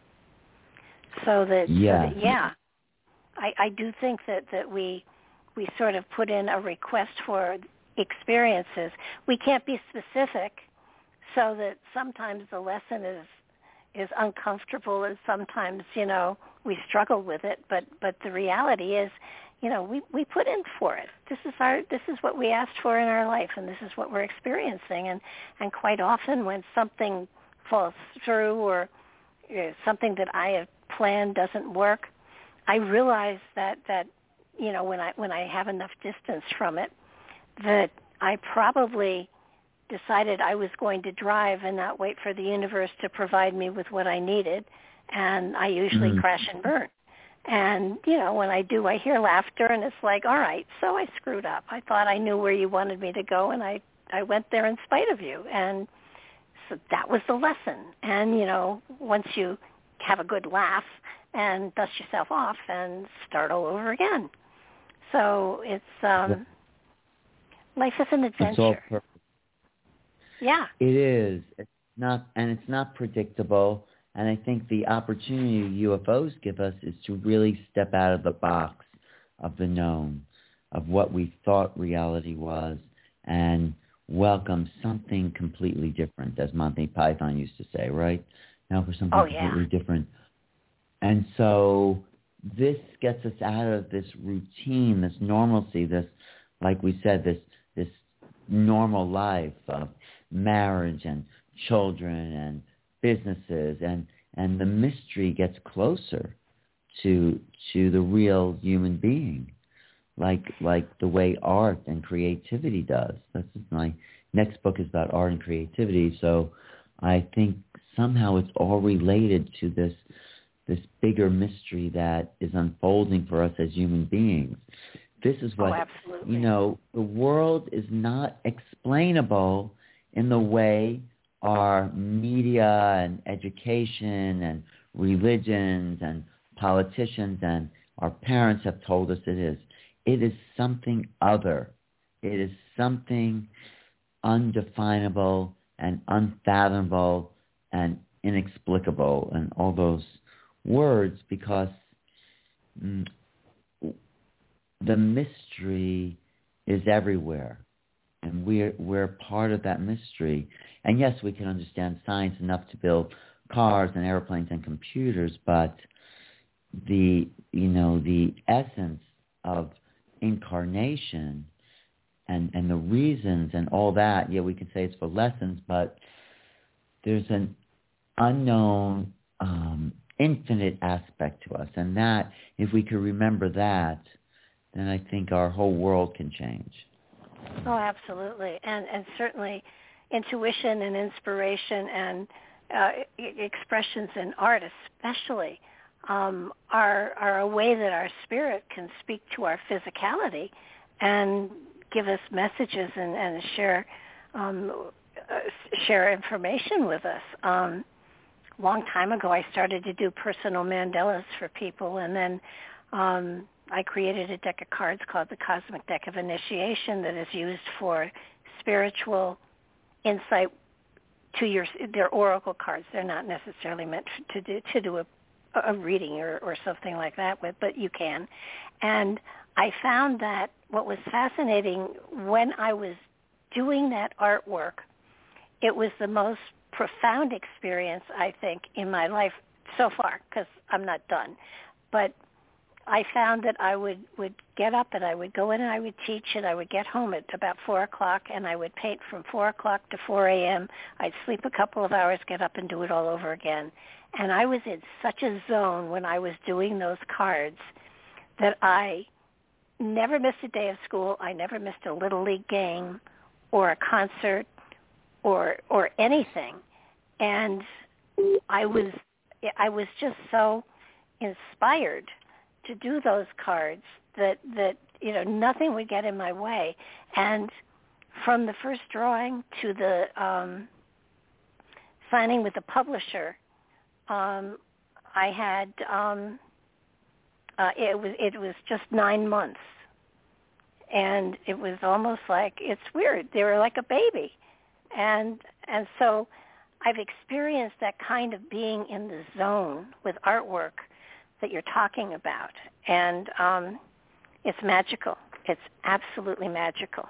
I do think that we sort of put in a request for experiences. We can't be specific, so that sometimes the lesson is uncomfortable, and sometimes we struggle with it. But the reality is, we put in for it. This is what we asked for in our life, and this is what we're experiencing. And quite often, when something falls through or something that I have planned doesn't work, I realize that when I have enough distance from it, that I probably decided I was going to drive and not wait for the universe to provide me with what I needed, and I usually crash and burn. And, when I do, I hear laughter, and it's like, all right, so I screwed up. I thought I knew where you wanted me to go, and I went there in spite of you. And so that was the lesson. And, once you have a good laugh and dust yourself off and start all over again. So it's, life is an adventure.
It's all perfect.
Yeah.
It is. It's not predictable. And I think the opportunity UFOs give us is to really step out of the box of the known, of what we thought reality was, and welcome something completely different, as Monty Python used to say, right? Now for something completely different. And so this gets us out of this routine, this normalcy, this, like we said, this normal life of marriage and children and businesses, and the mystery gets closer to the real human being, like the way art and creativity does. That's my next book is about art and creativity. So I think somehow it's all related to this bigger mystery that is unfolding for us as human beings. This is what,
absolutely.
the world is not explainable in the way our media and education and religions and politicians and our parents have told us it is. It is something other. It is something undefinable and unfathomable and inexplicable and all those words, because the mystery is everywhere, and we're part of that mystery. And yes, we can understand science enough to build cars and airplanes and computers, but the essence of incarnation and the reasons and all that, we can say it's for lessons, but there's an unknown infinite aspect to us, and that, if we could remember that, then I think our whole world can change.
Oh, absolutely. And certainly intuition and inspiration and expressions in art especially are a way that our spirit can speak to our physicality and give us messages and share information with us. Long time ago, I started to do personal mandalas for people, and then I created a deck of cards called the Cosmic Deck of Initiation that is used for spiritual insight to they're oracle cards. They're not necessarily meant to do a reading or something like that with, but you can. And I found that what was fascinating when I was doing that artwork, it was the most profound experience, I think, in my life so far, because I'm not done. But I found that I would get up and I would go in and I would teach, and I would get home at about 4 o'clock, and I would paint from 4 o'clock to 4 a.m. I'd sleep a couple of hours, get up and do it all over again. And I was in such a zone when I was doing those cards that I never missed a day of school. I never missed a Little League game or a concert or anything. And I was just so inspired to do those cards that nothing would get in my way. And from the first drawing to the signing with the publisher, I had it was just 9 months, and it was almost like, it's weird, they were like a baby, and so I've experienced that kind of being in the zone with artwork that you're talking about, and it's magical. It's absolutely magical.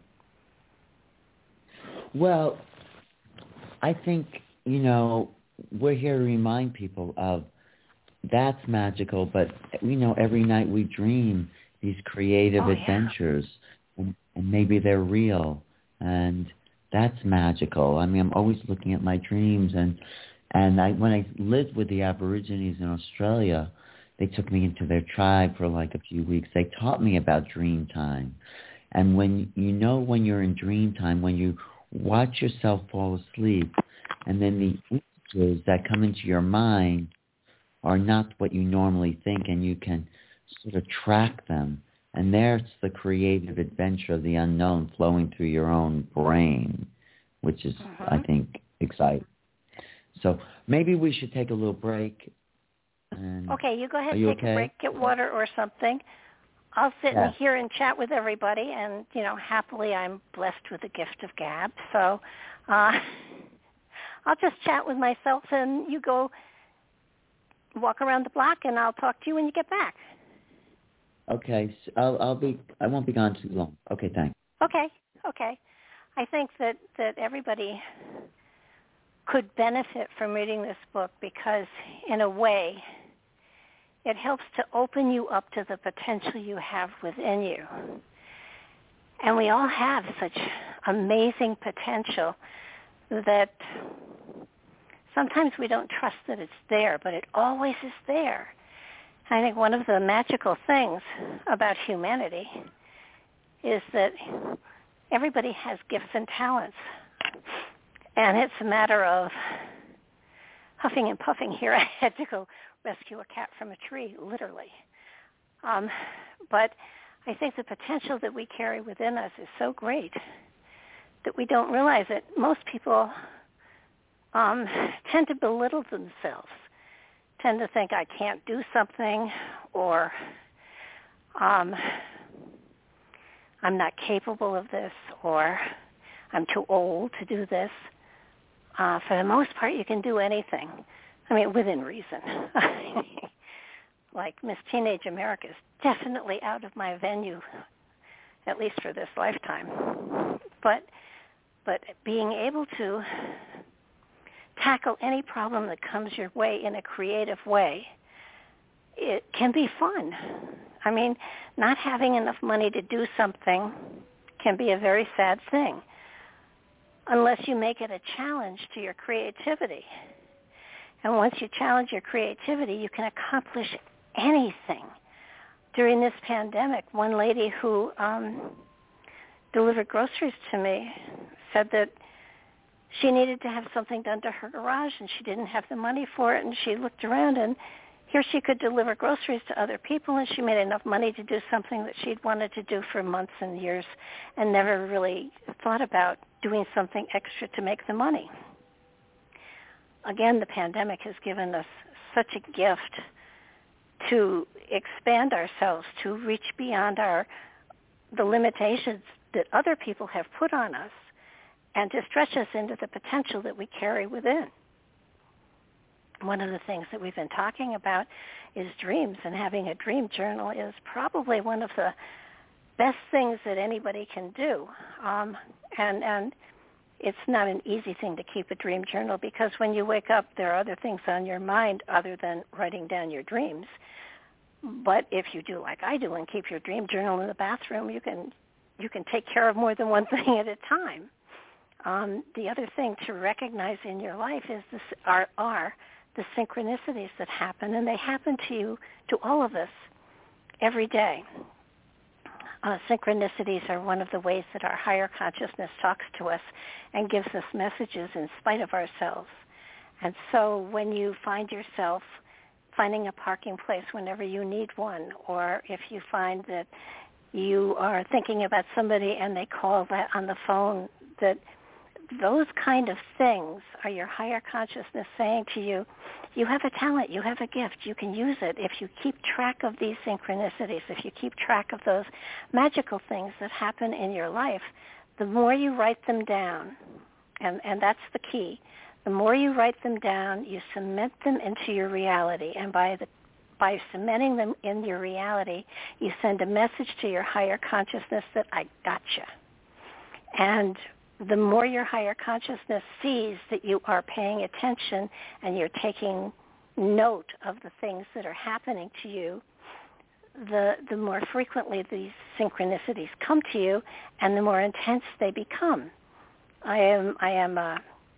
Well, I think, we're here to remind people of that's magical, but every night we dream these creative adventures, and maybe they're real, and that's magical. I mean, I'm always looking at my dreams, and when I lived with the Aborigines in Australia, they took me into their tribe for like a few weeks. They taught me about dream time, and when you're in dream time, when you watch yourself fall asleep, and then the images that come into your mind are not what you normally think, and you can sort of track them. And there's the creative adventure of the unknown flowing through your own brain, which is, I think, exciting. So maybe we should take a little break.
Okay, you go ahead
and
take a break, get water or something. I'll sit in here and chat with everybody, and, happily I'm blessed with the gift of gab. So I'll just chat with myself, and you go walk around the block, and I'll talk to you when you get back.
Okay, so I won't be gone too long. Okay, thanks.
Okay. I think that everybody could benefit from reading this book because, in a way, it helps to open you up to the potential you have within you. And we all have such amazing potential that sometimes we don't trust that it's there, but it always is there. I think one of the magical things about humanity is that everybody has gifts and talents. And it's a matter of huffing and puffing here. I had to go rescue a cat from a tree, literally. But I think the potential that we carry within us is so great that we don't realize it. Most people tend to belittle themselves, tend to think I can't do something, or I'm not capable of this, or I'm too old to do this. For the most part, you can do anything. I mean, within reason. Like Miss Teenage America is definitely out of my venue, at least for this lifetime. But being able to tackle any problem that comes your way in a creative way, it can be fun. I mean, not having enough money to do something can be a very sad thing unless you make it a challenge to your creativity. And once you challenge your creativity, you can accomplish anything. During this pandemic, one lady who delivered groceries to me said that she needed to have something done to her garage, and she didn't have the money for it, and she looked around, and here she could deliver groceries to other people, and she made enough money to do something that she'd wanted to do for months and years and never really thought about doing something extra to make the money. Again, the pandemic has given us such a gift to expand ourselves, to reach beyond the limitations that other people have put on us, and to stretch us into the potential that we carry within. One of the things that we've been talking about is dreams, and having a dream journal is probably one of the best things that anybody can do. And it's not an easy thing to keep a dream journal, because when you wake up, there are other things on your mind other than writing down your dreams. But if you do like I do and keep your dream journal in the bathroom, you can take care of more than one thing at a time. The other thing to recognize in your life is are the synchronicities that happen, and they happen to all of us every day. Synchronicities are one of the ways that our higher consciousness talks to us and gives us messages in spite of ourselves. And so when you find yourself finding a parking place whenever you need one, or if you find that you are thinking about somebody and they call that on the phone, that those kind of things are your higher consciousness saying to you, you have a talent, you have a gift, you can use it. If you keep track of these synchronicities, if you keep track of those magical things that happen in your life, the more you write them down, and that's the key, the more you write them down, you cement them into your reality, and by cementing them in your reality, you send a message to your higher consciousness that I gotcha. And the more your higher consciousness sees that you are paying attention and you're taking note of the things that are happening to you, the more frequently these synchronicities come to you and the more intense they become. I am a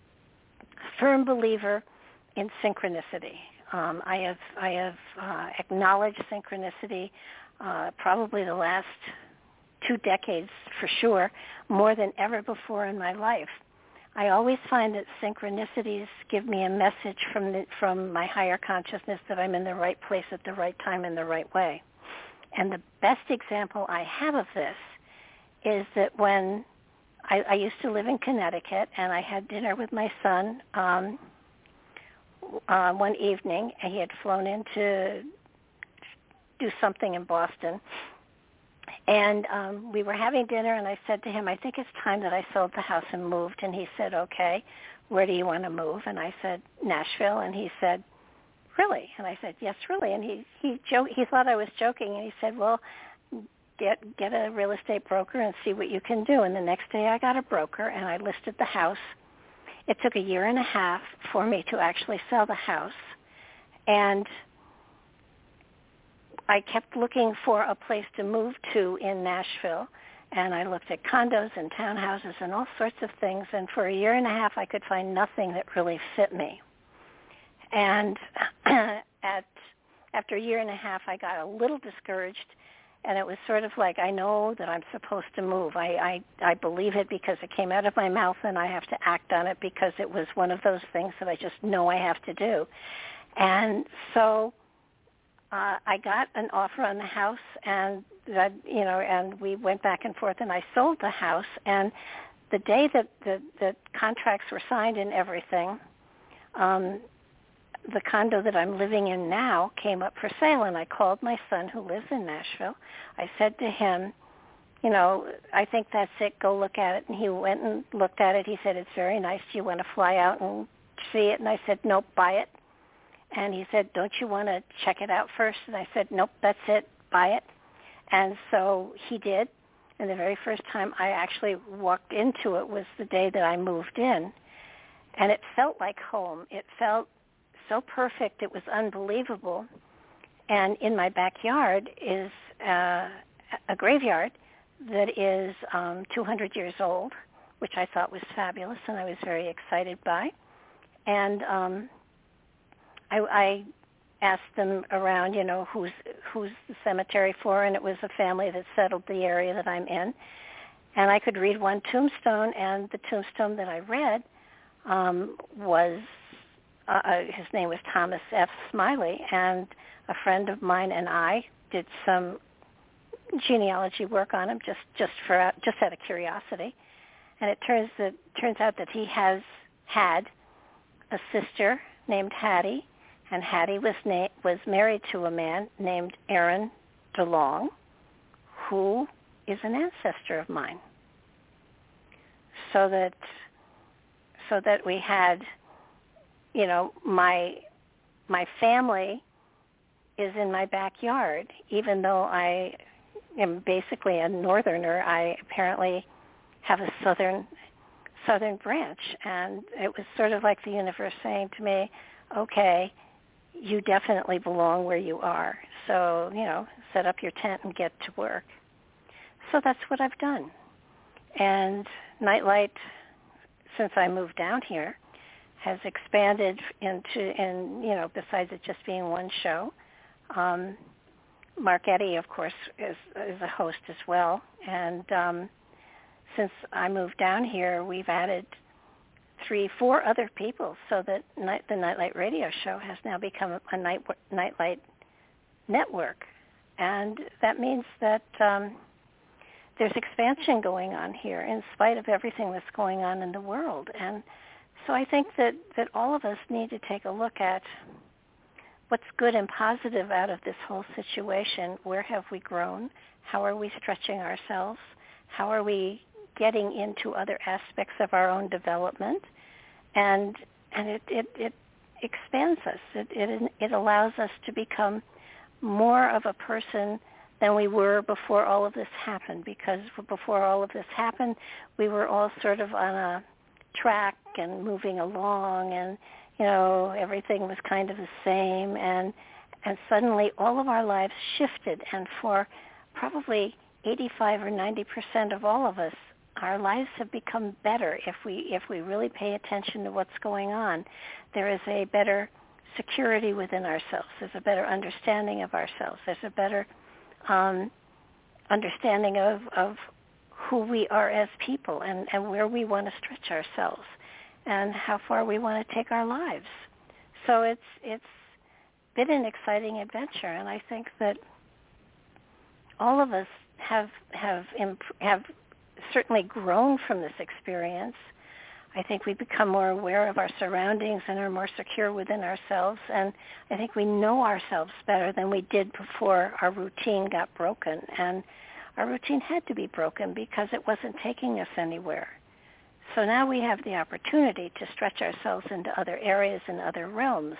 firm believer in synchronicity. I have acknowledged synchronicity probably the last 2 decades for sure, more than ever before in my life. I always find that synchronicities give me a message from my higher consciousness that I'm in the right place at the right time in the right way. And the best example I have of this is that when I used to live in Connecticut, and I had dinner with my son one evening, and he had flown in to do something in Boston. And we were having dinner, and I said to him, I think it's time that I sold the house and moved. And he said, okay, where do you want to move? And I said, Nashville. And he said, really? And I said, yes, really. And he thought I was joking, and he said, well, get a real estate broker and see what you can do. And the next day I got a broker, and I listed the house. It took 1.5 years for me to actually sell the house. And I kept looking for a place to move to in Nashville, and I looked at condos and townhouses and all sorts of things, and for 1.5 years I could find nothing that really fit me. And after 1.5 years I got a little discouraged, and it was sort of like, I know that I'm supposed to move. I believe it because it came out of my mouth, and I have to act on it because it was one of those things that I just know I have to do. And so I got an offer on the house, and that, and we went back and forth, and I sold the house. And the day that the contracts were signed and everything, the condo that I'm living in now came up for sale, and I called my son who lives in Nashville. I said to him, I think that's it. Go look at it. And he went and looked at it. He said, it's very nice. Do you want to fly out and see it? And I said, nope, buy it. And he said, don't you want to check it out first? And I said, nope, that's it, buy it. And so he did. And the very first time I actually walked into it was the day that I moved in. And it felt like home. It felt so perfect. It was unbelievable. And in my backyard is a graveyard that is 200 years old, which I thought was fabulous, and I was very excited by. And I asked them around, who's the cemetery for, and it was a family that settled the area that I'm in. And I could read one tombstone, and the tombstone that I read was, his name was Thomas F. Smiley, and a friend of mine and I did some genealogy work on him just out of curiosity. And it turns out that he has had a sister named Hattie, and Hattie was married to a man named Aaron DeLong, who is an ancestor of mine. So that we had, my family is in my backyard. Even though I am basically a northerner, I apparently have a southern branch. And it was sort of like the universe saying to me, okay, you definitely belong where you are. So, set up your tent and get to work. So that's what I've done. And Nightlight, since I moved down here, has expanded into, besides it just being one show. Mark Eddy, of course, is a host as well. And since I moved down here, we've added 3-4 other people, so that the Nightlight Radio Show has now become a Nightlight network. And that means that there's expansion going on here in spite of everything that's going on in the world. And so I think that all of us need to take a look at what's good and positive out of this whole situation. Where have we grown? How are we stretching ourselves? How are we getting into other aspects of our own development? And it expands us. It allows us to become more of a person than we were before all of this happened, because before all of this happened, we were all sort of on a track and moving along, and everything was kind of the same, and suddenly all of our lives shifted, and for probably 85 or 90% of all of us, our lives have become better if we really pay attention to what's going on. There is a better security within ourselves. There's a better understanding of ourselves. There's a better understanding of who we are as people, and where we want to stretch ourselves, and how far we want to take our lives. So it's been an exciting adventure, and I think that all of us have certainly grown from this experience. I think we become more aware of our surroundings and are more secure within ourselves, and I think we know ourselves better than we did before our routine got broken. And our routine had to be broken because it wasn't taking us anywhere. So now we have the opportunity to stretch ourselves into other areas and other realms.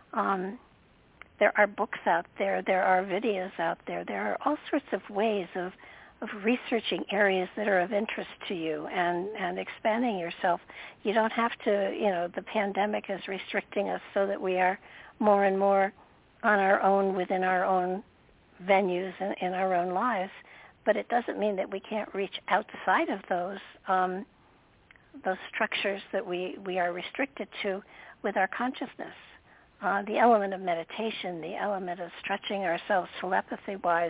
There are books out there. There are videos out there. There are all sorts of ways of researching areas that are of interest to you and expanding yourself. You don't have to, the pandemic is restricting us so that we are more and more on our own within our own venues and in our own lives. But it doesn't mean that we can't reach outside of those structures that we are restricted to with our consciousness. The element of meditation, the element of stretching ourselves telepathy-wise,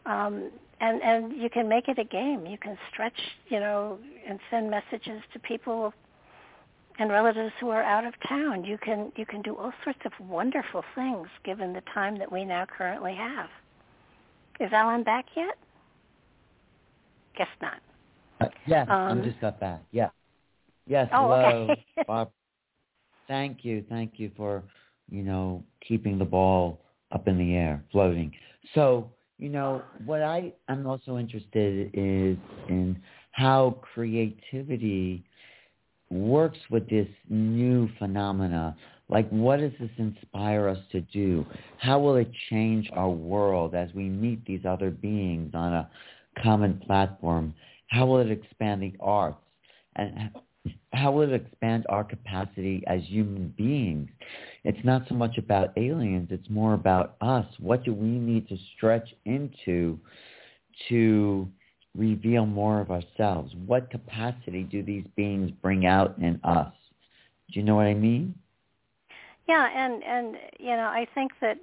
and you can make it a game. You can stretch, and send messages to people and relatives who are out of town. You can do all sorts of wonderful things given the time that we now currently have. Is Alan back yet? Guess not.
Yes, I'm just got back. Yeah. Yes,
oh,
hello,
okay.
Bob. Thank you for, keeping the ball up in the air, floating. So, what I'm also interested is in how creativity works with this new phenomena. Like, what does this inspire us to do? How will it change our world as we meet these other beings on a common platform? How will it expand the arts? And how will it expand our capacity as human beings? It's not so much about aliens. It's more about us. What do we need to stretch into to reveal more of ourselves? What capacity do these beings bring out in us? Do you know what I mean?
Yeah, and I think that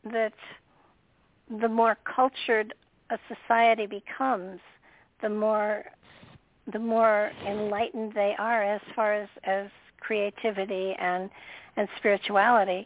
the more cultured a society becomes, the more enlightened they are as far as creativity and spirituality.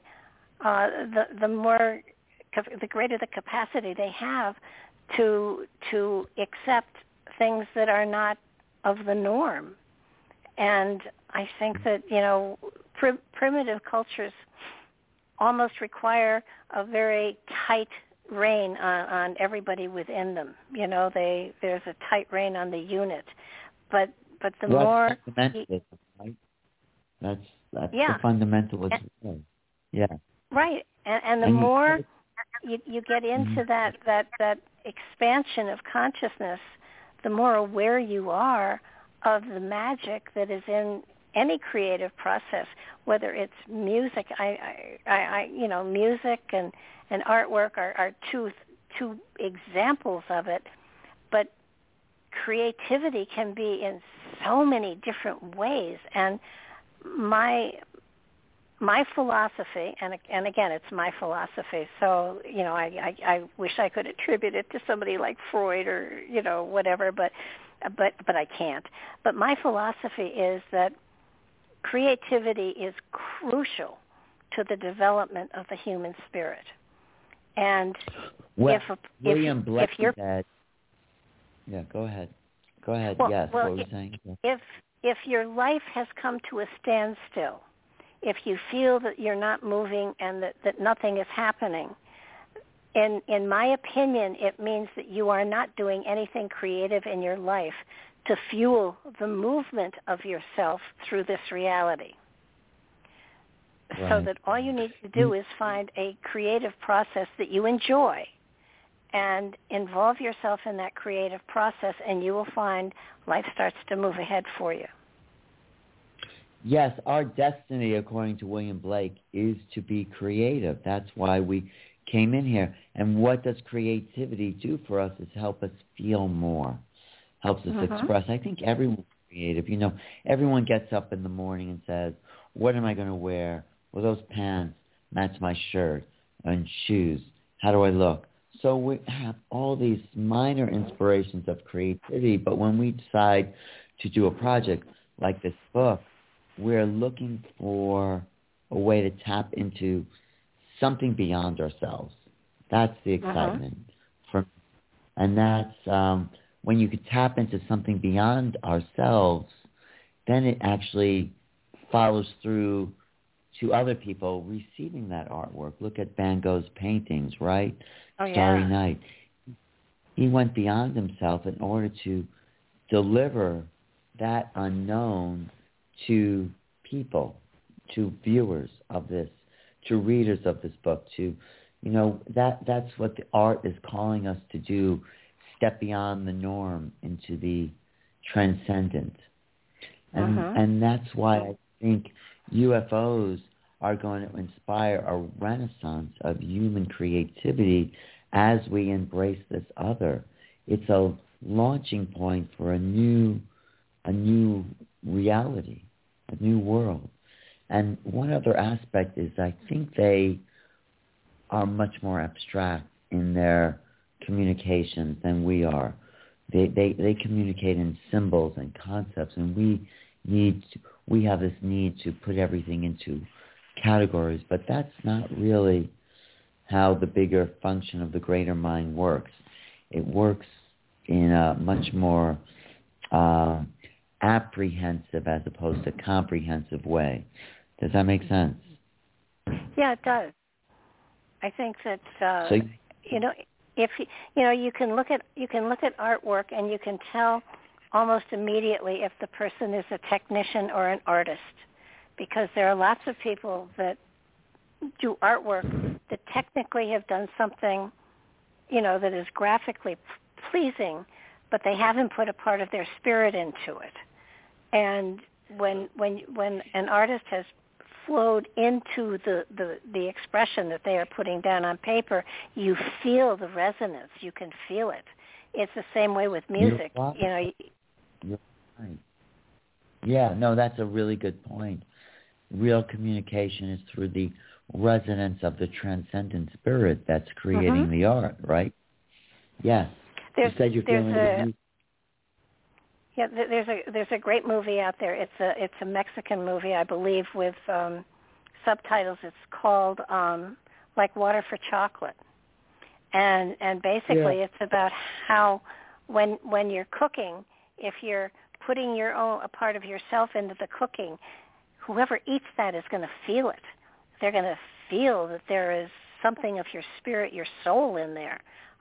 The greater the capacity they have to accept things that are not of the norm. And I think that primitive cultures almost require a very tight rein on everybody within them. There's a tight rein on the unit. But the more
fundamentalism, right? That's
yeah.
the fundamentalism. Yeah.
Right. And the more you get into that expansion of consciousness, the more aware you are of the magic that is in any creative process, whether it's music. Music and artwork are two examples of it, but creativity can be in so many different ways. And my philosophy, and again, it's my philosophy, so, I wish I could attribute it to somebody like Freud or, whatever, but I can't. But my philosophy is that creativity is crucial to the development of the human spirit. And
William Blake said, yeah, go ahead. Yes, what were you saying?
If your life has come to a standstill, if you feel that you're not moving and that nothing is happening, in my opinion, it means that you are not doing anything creative in your life to fuel the movement of yourself through this reality. Right. So that all you need to do is find a creative process that you enjoy and involve yourself in that creative process, and you will find life starts to move ahead for you.
Yes, our destiny, according to William Blake, is to be creative. That's why we came in here. And what does creativity do for us is help us feel more, helps us express. I think everyone's creative. Everyone gets up in the morning and says, what am I going to wear? Will those pants match my shirt and shoes? How do I look? So we have all these minor inspirations of creativity, but when we decide to do a project like this book, we're looking for a way to tap into something beyond ourselves. That's the excitement. And that's when you could tap into something beyond ourselves, then it actually follows through to other people receiving that artwork. Look at Van Gogh's paintings, right?
Oh, yeah.
Starry Night. He went beyond himself in order to deliver that unknown to people, to viewers of this, to readers of this book, to, that's what the art is calling us to do, step beyond the norm into the transcendent. And that's why I think UFOs are going to inspire a renaissance of human creativity as we embrace this other. It's a launching point for a new reality, a new world. And one other aspect is I think they are much more abstract in their communications than we are. They communicate in symbols and concepts, and we have this need to put everything into categories, but that's not really how the bigger function of the greater mind works. It works in a much more apprehensive as opposed to comprehensive way. Does that make sense?
Yeah, it does. I think that if you can look at artwork and you can tell almost immediately if the person is a technician or an artist, because there are lots of people that do artwork that technically have done something, that is graphically pleasing, but they haven't put a part of their spirit into it. And when an artist has flowed into the expression that they are putting down on paper, you feel the resonance. You can feel it. It's the same way with music.
You're right. Yeah, no, that's a really good point. Real communication is through the resonance of the transcendent spirit that's creating the art, right? Yes. You said you're feeling it.
Yeah, there's a great movie out there. It's a Mexican movie, I believe, with subtitles. It's called Like Water for Chocolate, and basically it's about how when you're cooking, if you're putting a part of yourself into the cooking, whoever eats that is going to feel it. They're going to feel that there is something of your spirit, your soul in there.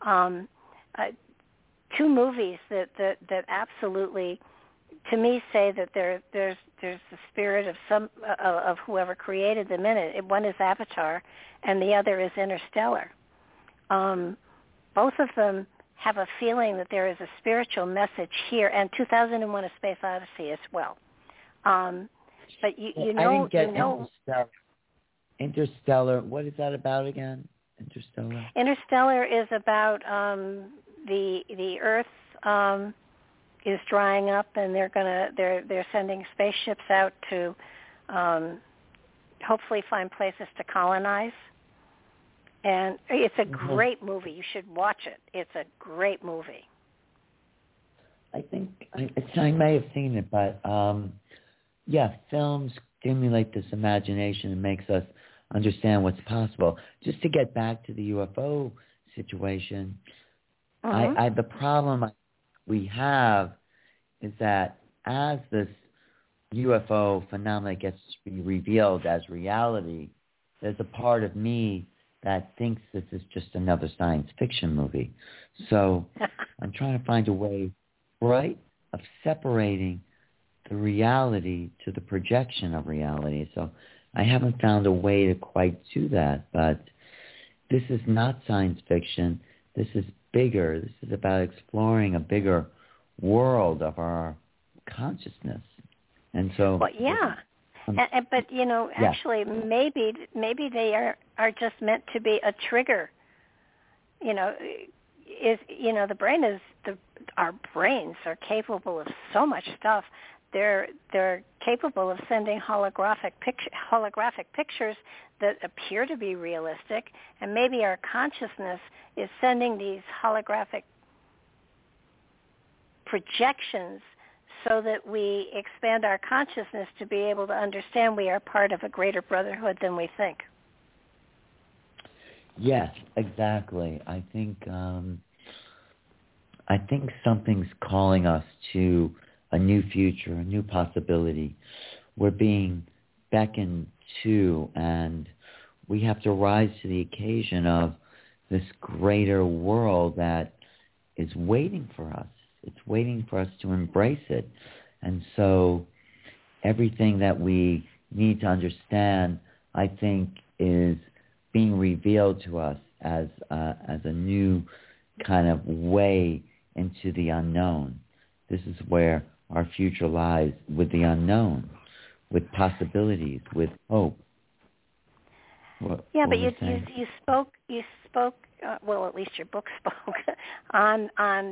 Two movies that absolutely, to me, say that there's the spirit of whoever created them in it. One is Avatar, and the other is Interstellar. Both of them have a feeling that there is a spiritual message here, and 2001: A Space Odyssey as well. But I didn't get
Interstellar. What is that about again? Interstellar.
Interstellar is about the Earth is drying up, and they're sending spaceships out to hopefully find places to colonize. And it's a great movie. You should watch it. It's a great movie.
I think I may have seen it, but films stimulate this imagination and makes us understand what's possible. Just to get back to the UFO situation, the problem we have is that as this UFO phenomena gets revealed as reality, there's a part of me that thinks this is just another science fiction movie. So I'm trying to find a way, right, of separating the reality to the projection of reality. So I haven't found a way to quite do that, but this is not science fiction. This is bigger. This is about exploring a bigger world of our consciousness. And so...
Well, yeah. But, actually, maybe they are just meant to be a trigger. The brain our brains are capable of so much stuff. They're capable of sending holographic pictures that appear to be realistic, and maybe our consciousness is sending these holographic projections so that we expand our consciousness to be able to understand we are part of a greater brotherhood than we think.
Yes, exactly. I think something's calling us to a new future, a new possibility. We're being beckoned to, and we have to rise to the occasion of this greater world that is waiting for us. It's waiting for us to embrace it. And so everything that we need to understand, I think, is being revealed to us as a new kind of way into the unknown. This is where our future lies, with the unknown, with possibilities, with hope. But you
spoke. Well, at least your book spoke on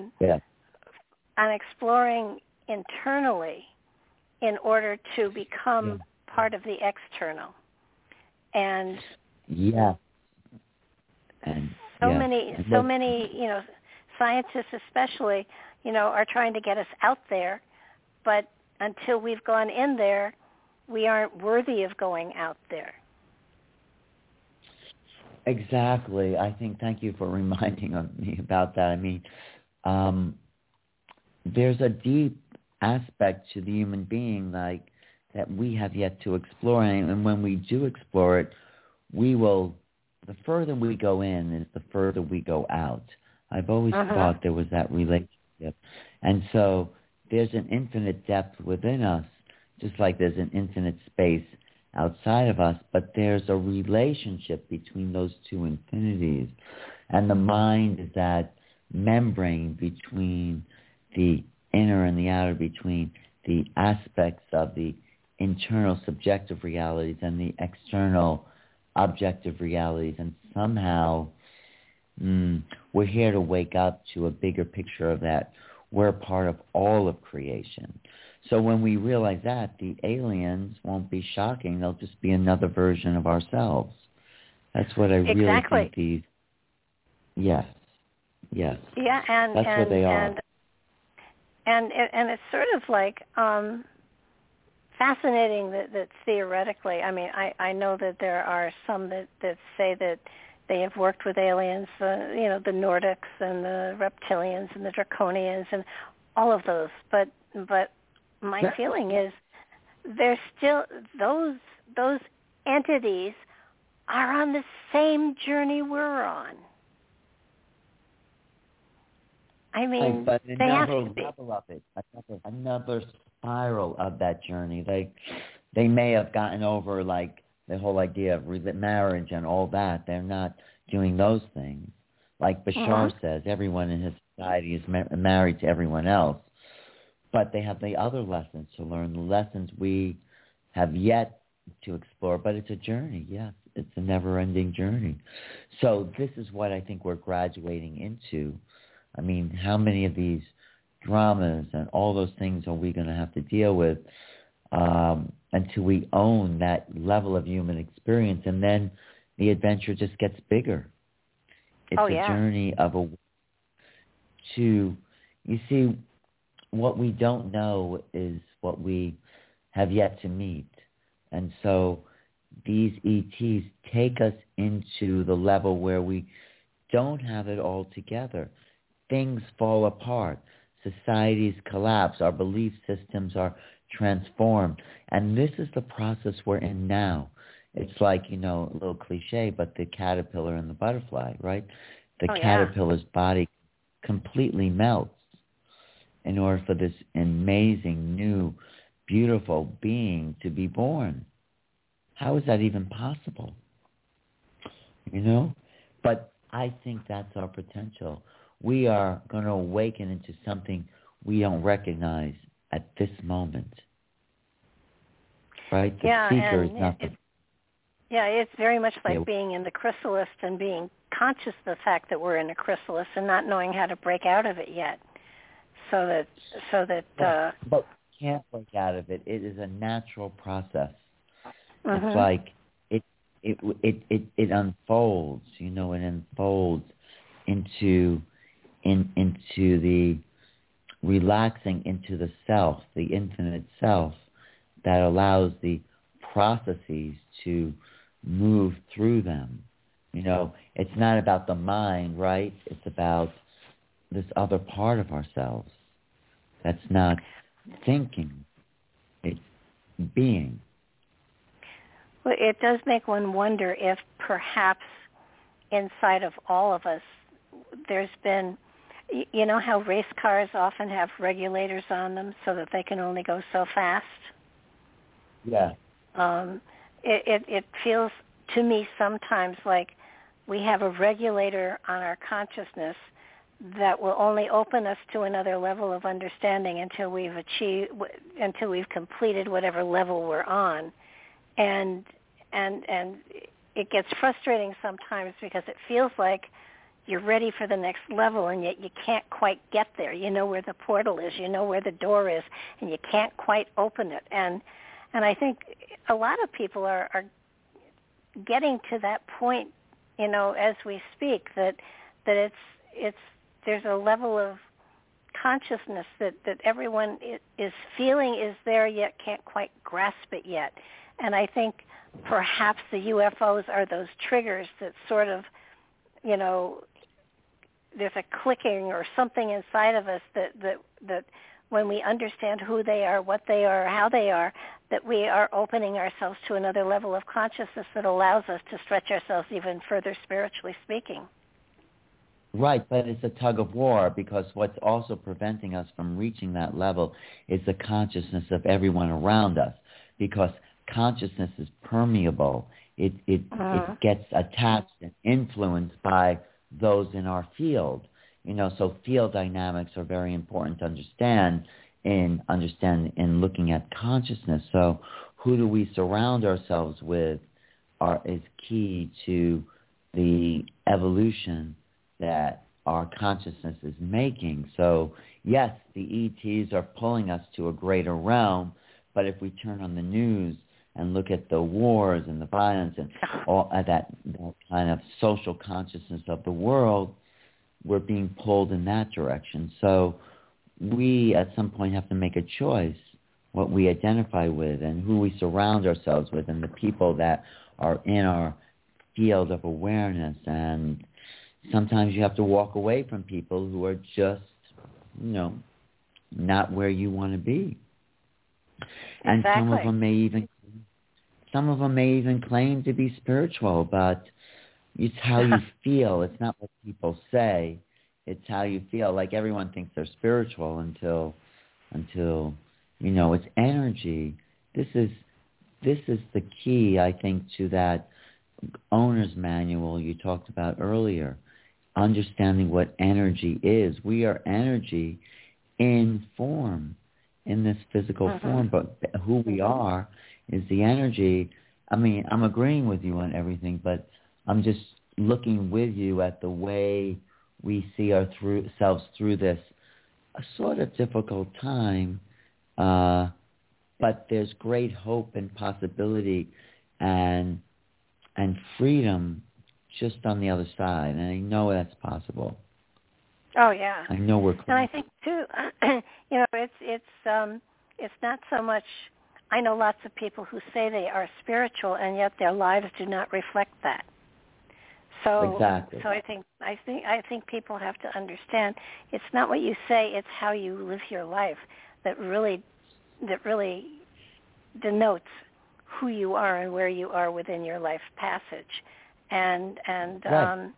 exploring internally in order to become part of the external. And so many, scientists especially, are trying to get us out there, but until we've gone in there, we aren't worthy of going out there.
Exactly. I think, thank you for reminding me about that. I mean, there's a deep aspect to the human being like that we have yet to explore. And when we do explore it, the further we go in is the further we go out. I've always thought there was that relationship. And so there's an infinite depth within us, just like there's an infinite space outside of us, but there's a relationship between those two infinities. And the mind is that membrane between the inner and the outer, between the aspects of the internal subjective realities and the external objective realities. And somehow we're here to wake up to a bigger picture of that. We're part of all of creation. So when we realize that, the aliens won't be shocking. They'll just be another version of ourselves. That's what I really think these... Yes.
Yeah, and
that's what they are.
And it's sort of like fascinating that theoretically, I mean, I know that there are some that say that they have worked with aliens, the Nordics and the reptilians and the Draconians and all of those. But my feeling is there's still those entities are on the same journey we're on. I mean,
but
they have to be.
level of it, another spiral of that journey. They may have gotten over like the whole idea of marriage and all that. They're not doing those things. Like Bashar says, everyone in his society is married to everyone else. But they have the other lessons to learn, the lessons we have yet to explore. But it's a journey, yes. It's a never-ending journey. So this is what I think we're graduating into. I mean, how many of these dramas and all those things are we going to have to deal with until we own that level of human experience? And then the adventure just gets bigger. It's a journey of you see, what we don't know is what we have yet to meet. And so these ETs take us into the level where we don't have it all together. Things fall apart. Societies collapse. Our belief systems are transformed. And this is the process we're in now. It's like, a little cliche, but the caterpillar and the butterfly, right? The caterpillar's body completely melts in order for this amazing, new, beautiful being to be born. How is that even possible? But I think that's our potential. We are going to awaken into something we don't recognize at this moment. Right? The seeker is nothing.
It's very much like being in the chrysalis and being conscious of the fact that we're in a chrysalis and not knowing how to break out of it yet. But
we can't break out of it. It is a natural process. It's like it unfolds. It unfolds into the relaxing into the self, the infinite self, that allows the processes to move through them. It's not about the mind, right? It's about this other part of ourselves that's not thinking, it's being.
Well, it does make one wonder if perhaps inside of all of us there's been, how race cars often have regulators on them so that they can only go so fast?
Yeah.
It feels to me sometimes like we have a regulator on our consciousness that will only open us to another level of understanding until we've completed whatever level we're on. And it gets frustrating sometimes because it feels like you're ready for the next level and yet you can't quite get there. You know where the portal is, you know where the door is, and you can't quite open it. And I think a lot of people are getting to that point, as we speak, that it's there's a level of consciousness that everyone is feeling is there yet can't quite grasp it yet. And I think perhaps the UFOs are those triggers that sort of, there's a clicking or something inside of us that when we understand who they are, what they are, how they are, that we are opening ourselves to another level of consciousness that allows us to stretch ourselves even further, spiritually speaking.
Right, but it's a tug of war, because what's also preventing us from reaching that level is the consciousness of everyone around us, because consciousness is permeable. It gets attached and influenced by those in our field. So field dynamics are very important to understand in looking at consciousness. So who do we surround ourselves with is key to the evolution that our consciousness is making. So yes, the ETs are pulling us to a greater realm, but if we turn on the news and look at the wars and the violence and all that kind of social consciousness of the world, we're being pulled in that direction. So we at some point have to make a choice what we identify with and who we surround ourselves with and the people that are in our field of awareness. And sometimes you have to walk away from people who are just, not where you want to be. And
exactly.
some of them may even claim to be spiritual, but it's how you feel. It's not what people say. It's how you feel. Like everyone thinks they're spiritual until it's energy. This is the key, I think, to that owner's manual you talked about earlier. Understanding what energy is. We are energy in form, in this physical form, but who we are is the energy. I mean, I'm agreeing with you on everything, but I'm just looking with you at the way we see ourselves through this sort of difficult time, but there's great hope and possibility and freedom just on the other side, and I know that's possible.
Oh yeah.
I know we're close.
And I think too, it's not so much. I know lots of people who say they are spiritual, and yet their lives do not reflect that. So,
exactly.
So I think people have to understand it's not what you say; it's how you live your life that really denotes who you are and where you are within your life passage. And
right.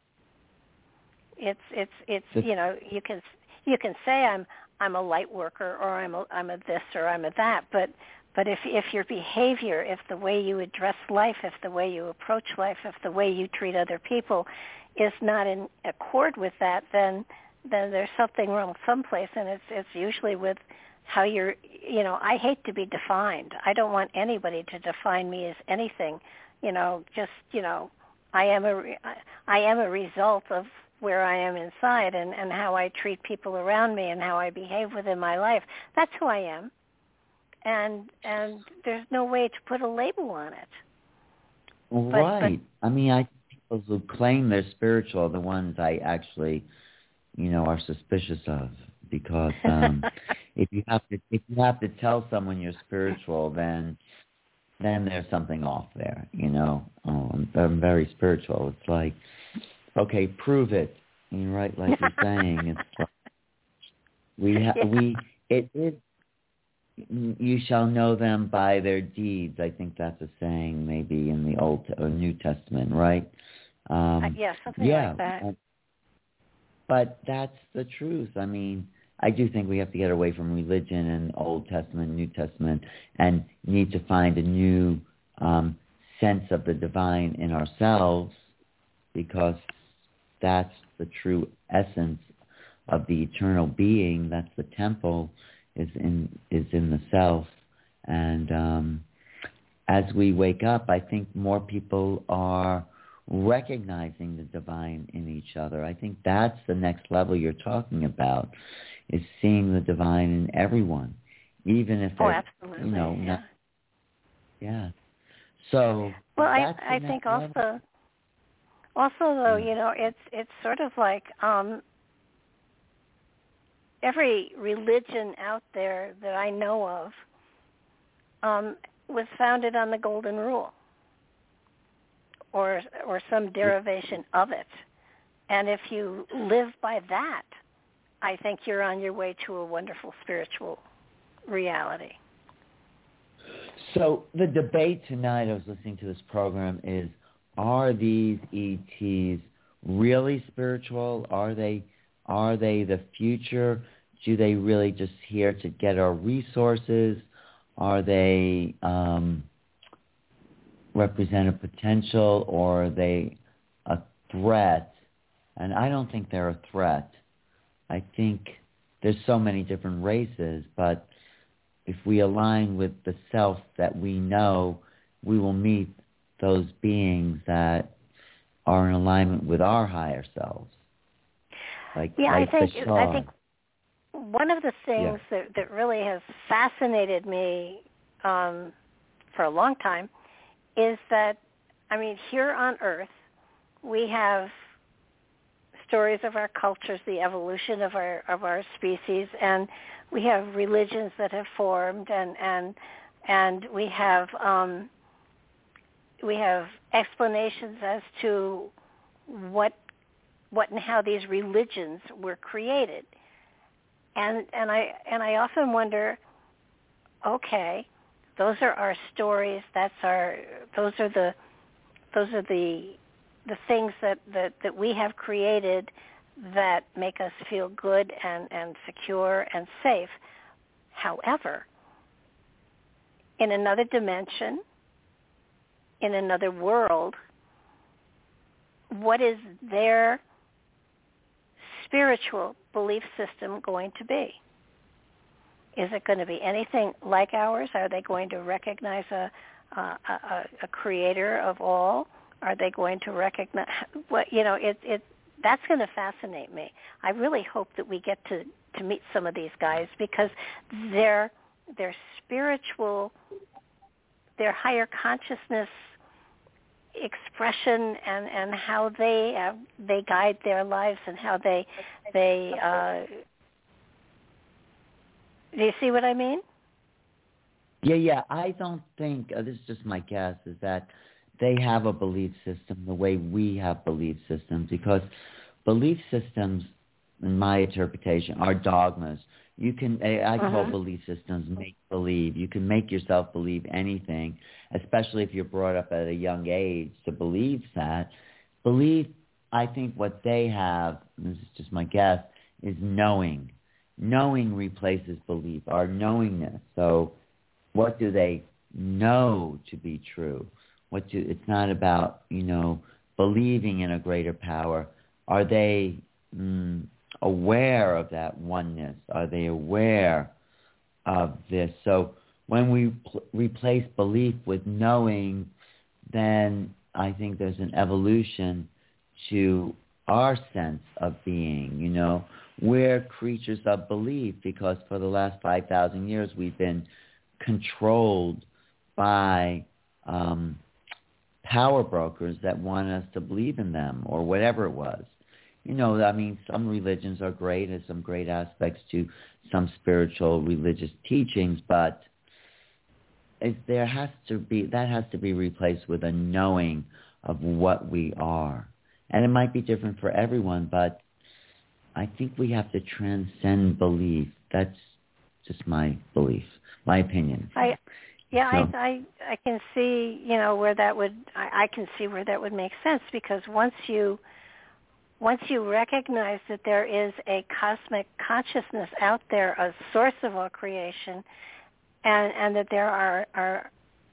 it's you can say I'm a light worker or I'm a this or I'm a that, but if your behavior, if the way you address life, if the way you approach life, if the way you treat other people is not in accord with that, then there's something wrong someplace, and it's usually with how you're. I hate to be defined. I don't want anybody to define me as anything. I am a result of where I am inside and how I treat people around me and how I behave within my life. That's who I am. And there's no way to put a label on it.
Right. I mean, I think people who claim they're spiritual are the ones I actually, are suspicious of, because if you have to tell someone you're spiritual, then there's something off there. I'm very spiritual. It's like, okay, prove it. Right, like you're saying, it's like it is. You shall know them by their deeds. I think that's a saying, maybe in the Old or New Testament, right?
Yeah, something like that.
But that's the truth. I mean, I do think we have to get away from religion and Old Testament, New Testament, and need to find a new sense of the divine in ourselves, because that's the true essence of the eternal being. That's the temple. Is in the self, and as we wake up, I think more people are recognizing the divine in each other. I think that's the next level you're talking about, is seeing the divine in everyone, even if they're,
absolutely,
not. Yeah. So.
Well, I think also though, it's sort of like. every religion out there that I know of was founded on the Golden Rule, or some derivation of it. And if you live by that, I think you're on your way to a wonderful spiritual reality.
So the debate tonight, I was listening to this program, is, are these ETs really spiritual? Are they the future? Do they really just here to get our resources? Are they represent a potential, or are they a threat? And I don't think they're a threat. I think there's so many different races, but if we align with the self that we know, we will meet those beings that are in alignment with our higher selves.
I think one of the things that really has fascinated me for a long time is that, I mean, here on Earth, we have stories of our cultures, the evolution of our species, and we have religions that have formed, and we have explanations as to what and how these religions were created, and I often wonder, okay, those are our stories. Those are the things that we have created that make us feel good and secure and safe. However, in another dimension, in another world, what is their spiritual belief system going to be? Is it going to be anything like ours? Are they going to recognize a creator of all? Are they going to recognize that's going to fascinate me. I really hope that we get to meet some of these guys, because their spiritual, their higher consciousness expression and how they guide their lives and how they do you see what I mean?
Yeah. I don't think, this is just my guess, is that they have a belief system the way we have belief systems, because belief systems, in my interpretation, are dogmas. I call belief systems make-believe. You can make yourself believe anything, especially if you're brought up at a young age to believe that. I think what they have, and this is just my guess, is knowing. Knowing replaces belief, our knowingness. So what do they know to be true? It's not about, believing in a greater power. Are they aware of that oneness? Are they aware of this? So when we replace belief with knowing, then I think there's an evolution to our sense of being. We're creatures of belief, because for the last 5,000 years we've been controlled by power brokers that want us to believe in them, or whatever it was. Some religions are great. There's some great aspects to some spiritual religious teachings, but that has to be replaced with a knowing of what we are. And it might be different for everyone, but I think we have to transcend belief. That's just my belief, my opinion.
I can see, where that would, I can see where that would make sense, because once you recognize that there is a cosmic consciousness out there, a source of all creation, and that there are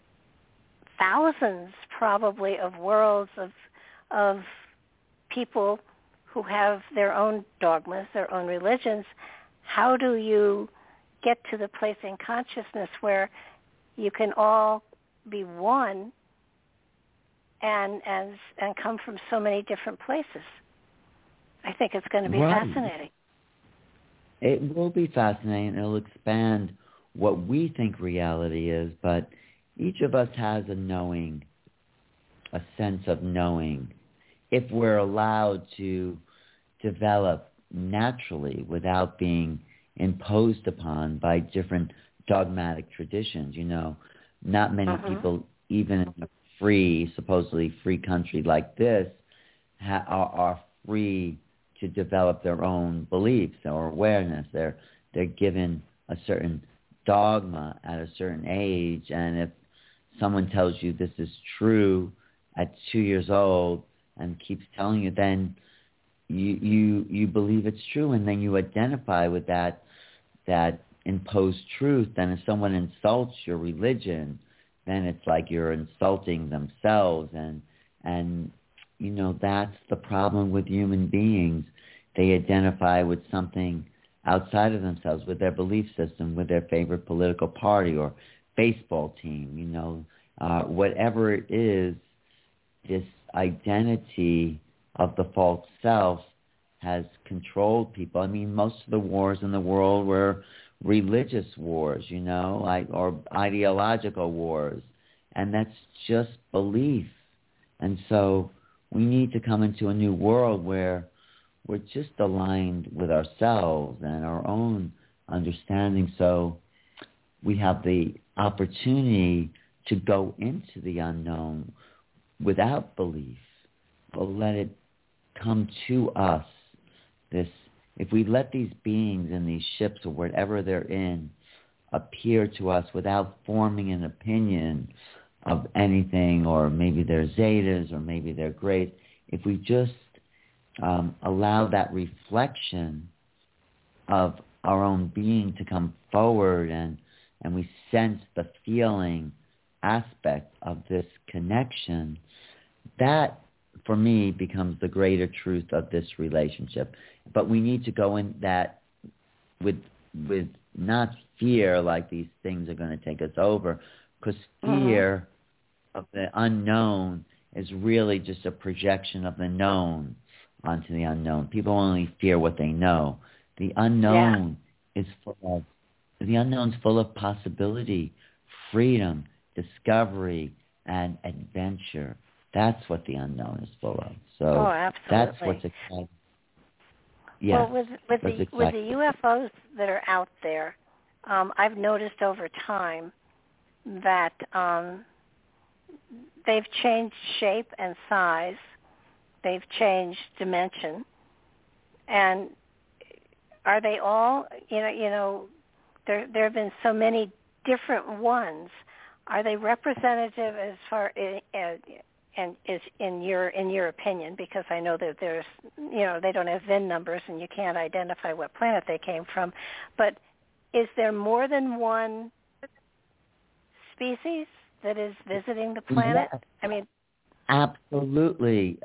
thousands probably of worlds of people who have their own dogmas, their own religions, how do you get to the place in consciousness where you can all be one and come from so many different places? I think it's going to be fascinating.
It will be fascinating. It'll expand what we think reality is, but each of us has a knowing, a sense of knowing, if we're allowed to develop naturally without being imposed upon by different dogmatic traditions. Not many people, even in a free, supposedly free country like this, are free to develop their own beliefs or awareness. They're given a certain dogma at a certain age, and if someone tells you this is true at 2 years old and keeps telling you, then you believe it's true, and then you identify with that imposed truth. Then if someone insults your religion, then it's like you're insulting themselves, and that's the problem with human beings. They identify with something outside of themselves, with their belief system, with their favorite political party or baseball team, whatever it is. This identity of the false self has controlled people. I mean, most of the wars in the world were religious wars, or ideological wars, and that's just belief. And so we need to come into a new world where we're just aligned with ourselves and our own understanding, so we have the opportunity to go into the unknown without belief, but let it come to us. If we let these beings in these ships or whatever they're in appear to us without forming an opinion of anything, or maybe they're Zetas or maybe they're great, if we just allow that reflection of our own being to come forward, and we sense the feeling aspect of this connection, that for me becomes the greater truth of this relationship. But we need to go in that with not fear, like these things are going to take us over, because fear of the unknown is really just a projection of the known onto the unknown. People only fear what they know. The unknown is full of possibility, freedom, discovery, and adventure. That's what the unknown is full of. So that's what's exciting. Yeah.
Well, with the UFOs that are out there, I've noticed over time that they've changed shape and size. They've changed dimension. And are they all, there have been so many different ones. Are they representative as far and is in your opinion, because I know that there's, they don't have VIN numbers and you can't identify what planet they came from, but is there more than one species that is visiting the planet?
Yeah.
I mean,
absolutely.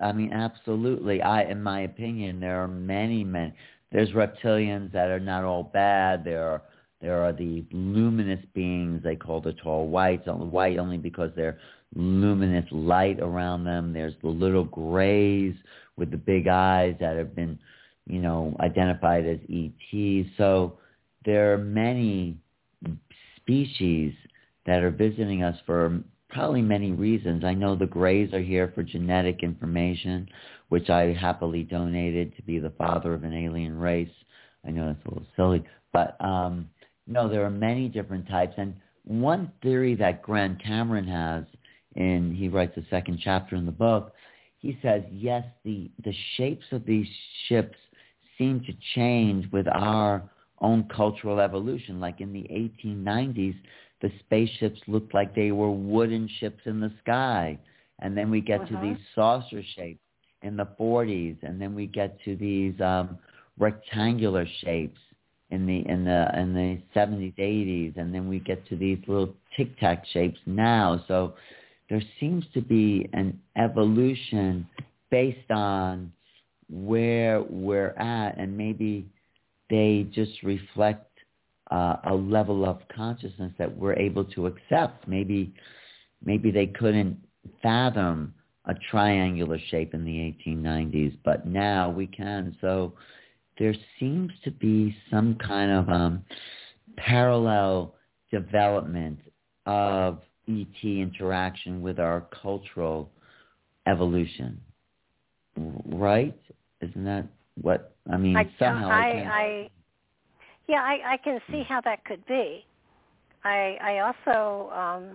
In my opinion, there are many. There's reptilians that are not all bad. There are the luminous beings they call the tall whites, white only because they're luminous light around them. There's the little grays with the big eyes that have been, identified as ETs. So there are many species that are visiting us for probably many reasons. I know the grays are here for genetic information, which I happily donated to be the father of an alien race. I know that's a little silly, but no, there are many different types. And one theory that Grant Cameron has, and he writes the second chapter in the book, he says, yes, the shapes of these ships seem to change with our own cultural evolution. Like in the 1890s, the spaceships looked like they were wooden ships in the sky. And then we get to these saucer shapes in the 40s, and then we get to these rectangular shapes in the 70s, 80s, and then we get to these little tic-tac shapes now. So there seems to be an evolution based on where we're at, and maybe they just reflect a level of consciousness that we're able to accept. Maybe they couldn't fathom a triangular shape in the 1890s, but now we can. So there seems to be some kind of parallel development of ET interaction with our cultural evolution, right? Isn't that what I mean?
Yeah, I can see how that could be. I also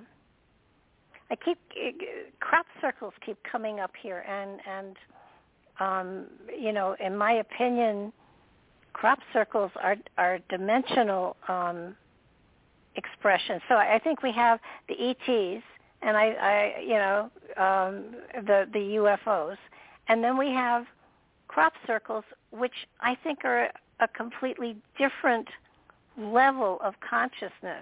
crop circles keep coming up here, and in my opinion, crop circles are dimensional expressions. So I think we have the ETs, and the UFOs, and then we have crop circles, which I think are a completely different level of consciousness.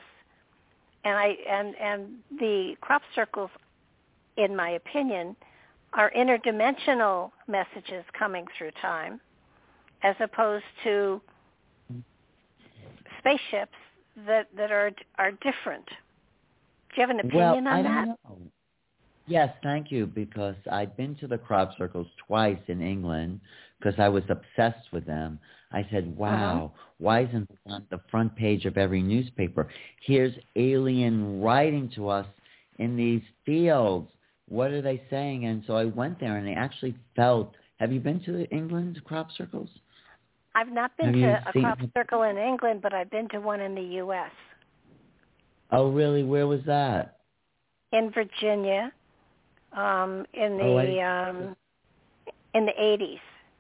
And the crop circles, in my opinion, are interdimensional messages coming through time, as opposed to spaceships that are different. Do you have an opinion on that?
I don't know. Yes, thank you, because I've been to the crop circles twice in England because I was obsessed with them. I said, wow, why isn't it on the front page of every newspaper? Here's alien writing to us in these fields. What are they saying? And so I went there, and they actually felt. Have you been to England crop circles?
I've not been to a crop circle in England, but I've been to one in the U.S.
Oh, really? Where was that?
In Virginia, in the 80s.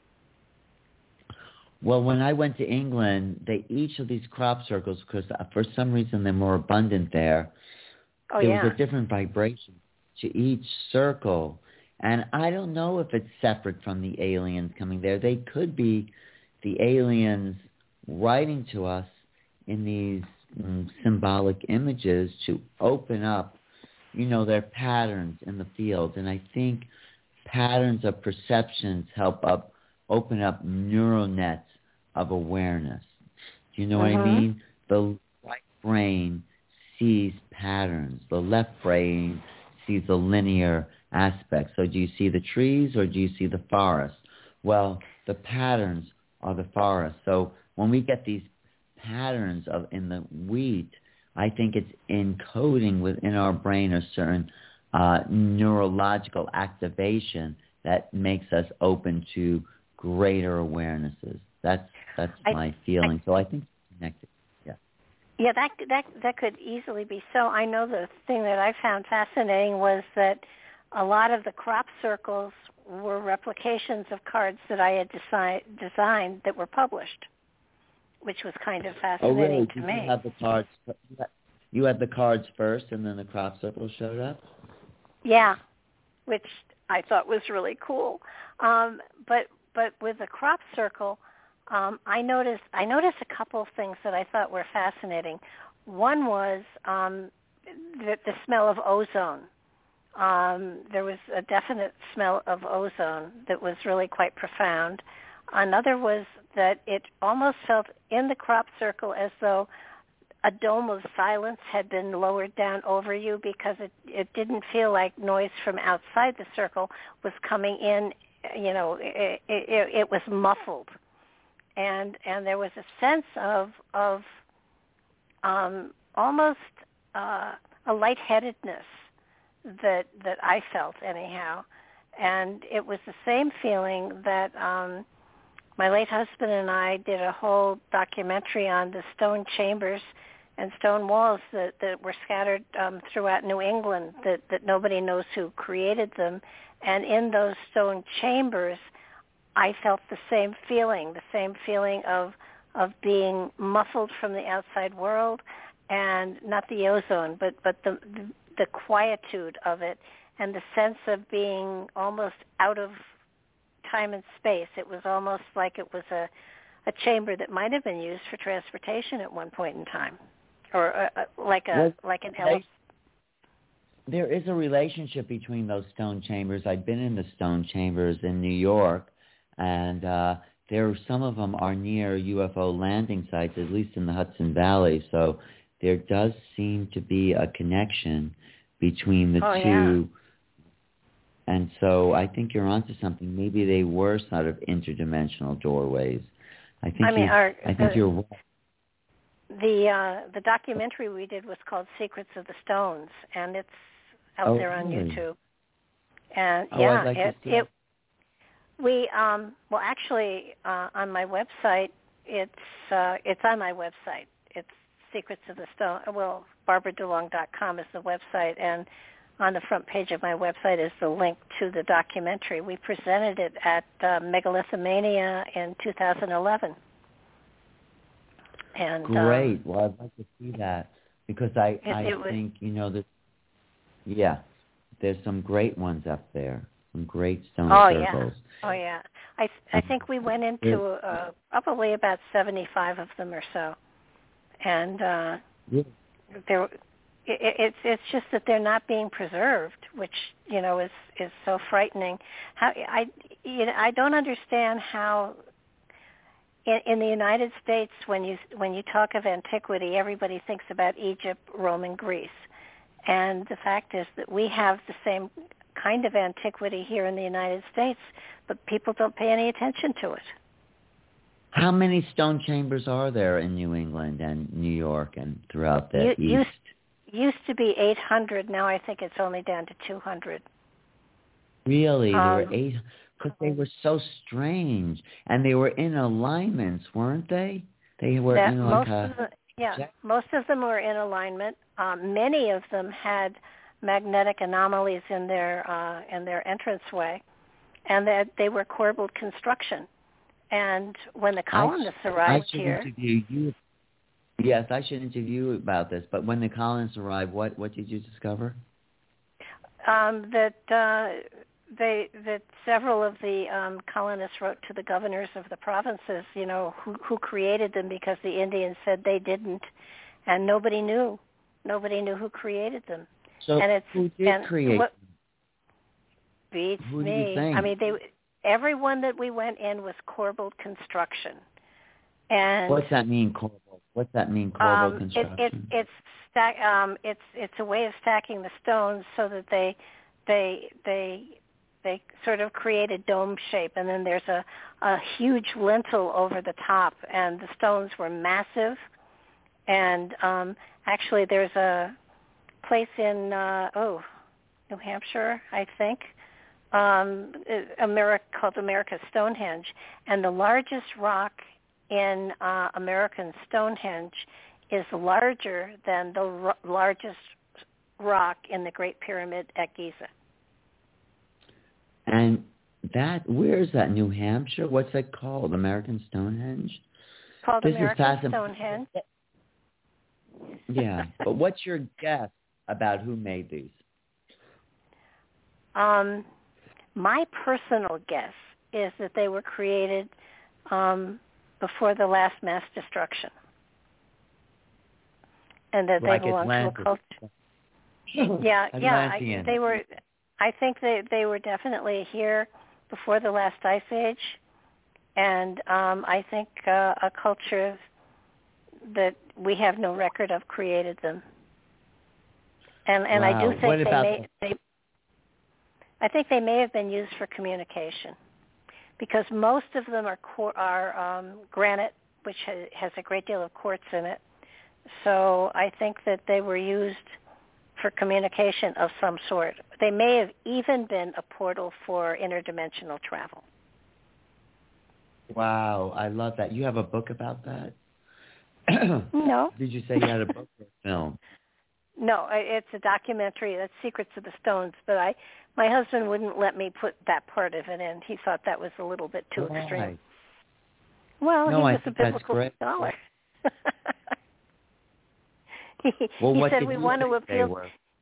Well, when I went to England, each of these crop circles, because for some reason they're more abundant there, there was a different vibration to each circle. And I don't know if it's separate from the aliens coming there. They could be the aliens writing to us in these symbolic images to open up, their patterns in the field. And I think patterns of perceptions help open up neural nets of awareness. Do you know what I mean? The right brain sees patterns. The left brain sees the linear aspect. So do you see the trees or do you see the forest? Well, the patterns are the forest. So when we get these patterns in the wheat, I think it's encoding within our brain a certain neurological activation that makes us open to greater awarenesses. That's my feeling. So I think it's connected. Yeah.
Yeah, that could easily be so. I know the thing that I found fascinating was that a lot of the crop circles were replications of cards that I had designed that were published, which was kind of fascinating to me.
You had the cards. You had the cards first, and then the crop circles showed up.
Yeah, which I thought was really cool. But with the crop circle, I noticed a couple of things that I thought were fascinating. One was the smell of ozone. There was a definite smell of ozone that was really quite profound. Another was that it almost felt in the crop circle as though a dome of silence had been lowered down over you, because it didn't feel like noise from outside the circle was coming in. It was muffled, and there was a sense of almost a lightheadedness that I felt anyhow, and it was the same feeling that my late husband and I did a whole documentary on the stone chambers and stone walls that were scattered throughout New England, that nobody knows who created them. And in those stone chambers, I felt the same feeling of being muffled from the outside world, and not the ozone, but the quietude of it, and the sense of being almost out of time and space. It was almost like it was a chamber that might have been used for transportation at one point in time, or like an elephant.
There is a relationship between those stone chambers. I've been in the stone chambers in New York, and some of them are near UFO landing sites, at least in the Hudson Valley. So there does seem to be a connection between the two. Yeah. And so I think you're onto something. Maybe they were sort of interdimensional doorways. I think you're right.
The documentary we did was called Secrets of the Stones, and it's out there on YouTube. And
I'd like to see it.
We actually on my website it's on my website. It's Secrets of the Stone. Well, BarbaraDeLong.com is the website, and on the front page of my website is the link to the documentary. We presented it at Megalithomania in 2011. And
great. Well, I'd like to see that because I think, there's some great ones up there, some great stone circles.
Oh, yeah. I think we went into probably about 75 of them or so. And it's just that they're not being preserved, which, is so frightening. I don't understand how in the United States, when you talk of antiquity, everybody thinks about Egypt, Rome, and Greece. And the fact is that we have the same kind of antiquity here in the United States, but people don't pay any attention to it.
How many stone chambers are there in New England and New York and throughout the East?
Used to be 800. Now I think it's only down to 200.
Really? There were 800? Because they were so strange. And they were in alignments, weren't they? They were
most of them were in alignment. Many of them had magnetic anomalies in their entranceway, and that they were corbelled construction. And when the colonists arrived here,
yes, I should interview you about this. But when the colonists arrived, what did you discover?
That several of the colonists wrote to the governors of the provinces, who created them, because the Indians said they didn't, and nobody knew. Nobody knew who created them.
So who did create them?
Beats
who
me.
Do you think?
I mean, everyone that we went in was corbelled construction. And
what's that mean, corbelled? What's that mean, corbelled construction?
It's a way of stacking the stones so that they sort of create a dome shape, and then there's a huge lintel over the top, and the stones were massive. And actually, there's a place in New Hampshire, I think, called America's Stonehenge, and the largest rock in American Stonehenge is larger than the largest rock in the Great Pyramid at Giza.
And where is that? New Hampshire? What's that called? American Stonehenge?
Called American Stonehenge.
Yeah, but what's your guess about who made these?
My personal guess is that they were created before the last mass destruction, and that they belong to a culture. They were. I think they were definitely here before the last ice age, and I think a culture that we have no record of created them. And
wow.
I do think I think they may have been used for communication, because most of them are granite, which has a great deal of quartz in it. So I think that they were used for communication of some sort. They may have even been a portal for interdimensional travel.
Wow, I love that. You have a book about that?
No.
Did you say you had a book or a film?
No, it's a documentary. That's Secrets of the Stones. But my husband wouldn't let me put that part of it in. He thought that was a little bit too extreme. Well, he was a biblical scholar. He said we want to appeal.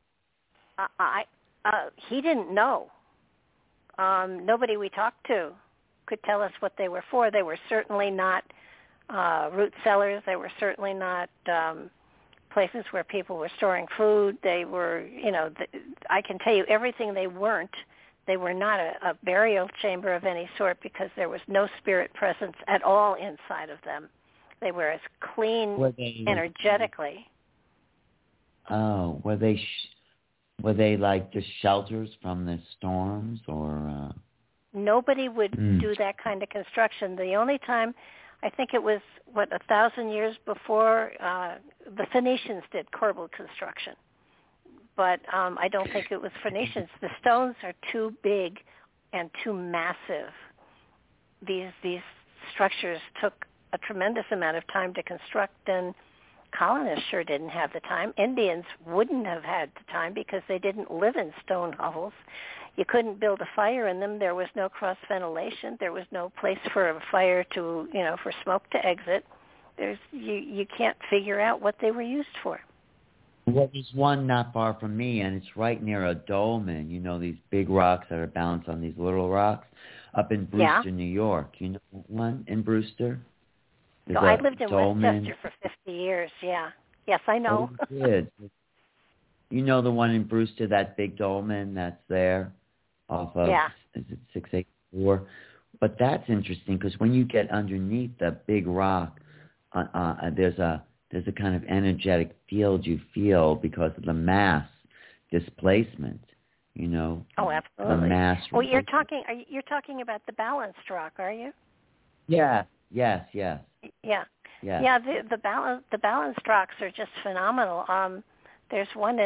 He didn't know. Nobody we talked to could tell us what they were for. They were certainly not root cellars. They were certainly not places where people were storing food. They were, I can tell you everything they weren't. They were not a burial chamber of any sort, because there was no spirit presence at all inside of them. They were as clean energetically.
Oh, were they like just shelters from the storms, or?
Nobody would do that kind of construction. The only time, I think it was 1,000 years before, the Phoenicians did corbelled construction, but I don't think it was Phoenicians. The stones are too big and too massive. These structures took a tremendous amount of time to construct, and colonists sure didn't have the time. Indians wouldn't have had the time because they didn't live in stone hovels. You couldn't build a fire in them. There was no cross ventilation. There was no place for a fire to, for smoke to exit. You can't figure out what they were used for.
Well, there's one not far from me, and it's right near a dolmen. These big rocks that are balanced on these little rocks up in Brewster, New York. You know one in Brewster?
So I lived in Westchester for 50 years, yeah. Yes, I know.
Oh, good. You know the one in Brewster, that big dolmen that's there off of, is it 684? But that's interesting because when you get underneath the big rock, there's a kind of energetic field you feel because of the mass displacement,
Oh, absolutely.
The mass.
Well, you're talking about the balanced rock, are you?
Yeah. Yes.
Yeah. The balanced rocks are just phenomenal. There's one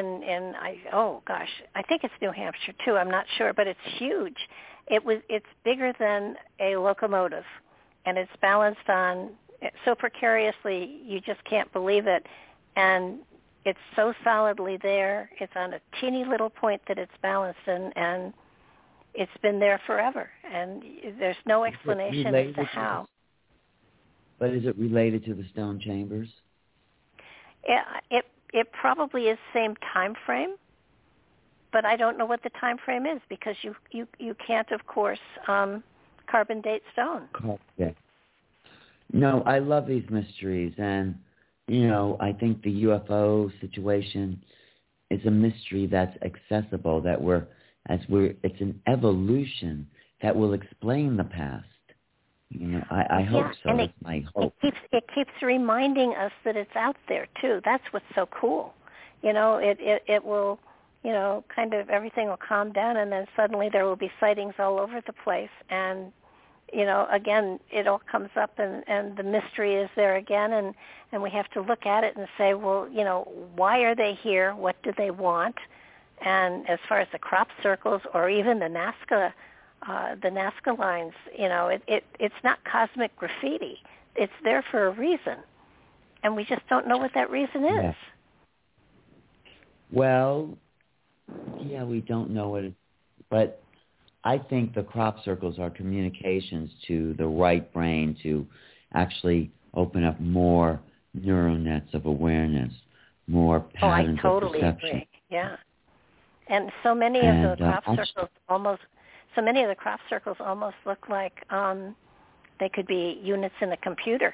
I think it's New Hampshire too. I'm not sure, but it's huge. It's bigger than a locomotive, and it's balanced on so precariously you just can't believe it. And it's so solidly there. It's on a teeny little point that it's balanced, and it's been there forever. And there's no explanation as to how.
But is it related to the stone chambers?
It probably is same time frame, but I don't know what the time frame is because you can't, of course, carbon date stone.
Yeah. No, I love these mysteries, and I think the UFO situation is a mystery that's accessible. It's an evolution that will explain the past. I hope so. That's my hope.
It keeps reminding us that it's out there too. That's what's so cool. It will, kind of everything will calm down, and then suddenly there will be sightings all over the place, and again, it all comes up, and the mystery is there again, and we have to look at it and say, well, why are they here? What do they want? And as far as the crop circles or even the Nazca lines, it's not cosmic graffiti. It's there for a reason, and we just don't know what that reason is.
Yeah. Well, yeah, we don't know what it is, but I think the crop circles are communications to the right brain to actually open up more neural nets of awareness, more patterns of perception.
I totally agree. Yeah, and so many of the crop circles almost look like they could be units in a computer.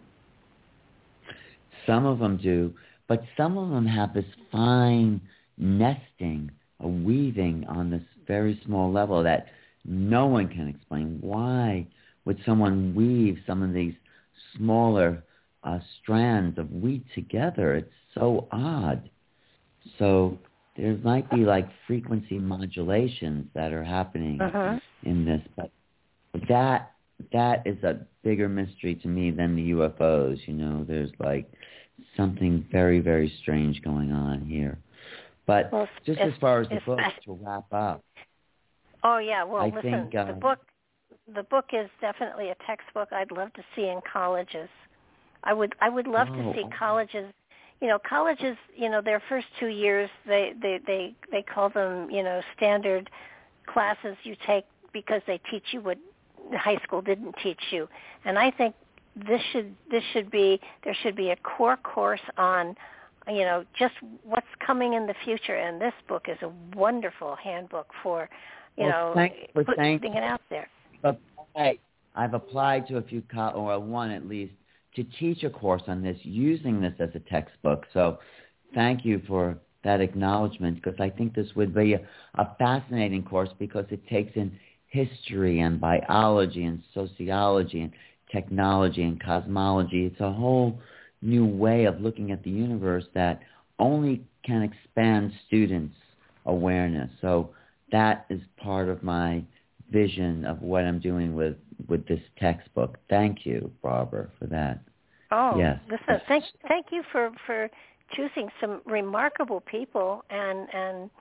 Some of them do, but some of them have this fine nesting, a weaving on this very small level that no one can explain. Why would someone weave some of these smaller strands of wheat together? It's so odd. So there might be like frequency modulations that are happening in this, but that is a bigger mystery to me than the UFOs. There's like something very, very strange going on here. But just as far as the book, to wrap up.
Oh yeah, well listen,
think,
the book is definitely a textbook I'd love to see in colleges. I would love to see colleges. Colleges, their first 2 years they call them, standard classes you take because they teach you what high school didn't teach you. And I think there should be a core course on just what's coming in the future, and this book is a wonderful handbook for, putting it out there.
But I've applied to a few, or one at least, to teach a course on this, using this as a textbook. So thank you for that acknowledgement, because I think this would be a fascinating course because it takes in history and biology and sociology and technology and cosmology. It's a whole new way of looking at the universe that only can expand students' awareness. So that is part of my vision of what I'm doing with this textbook. Thank you, Barbara, for that.
Oh,
yes.
Listen, thank you for choosing some remarkable people and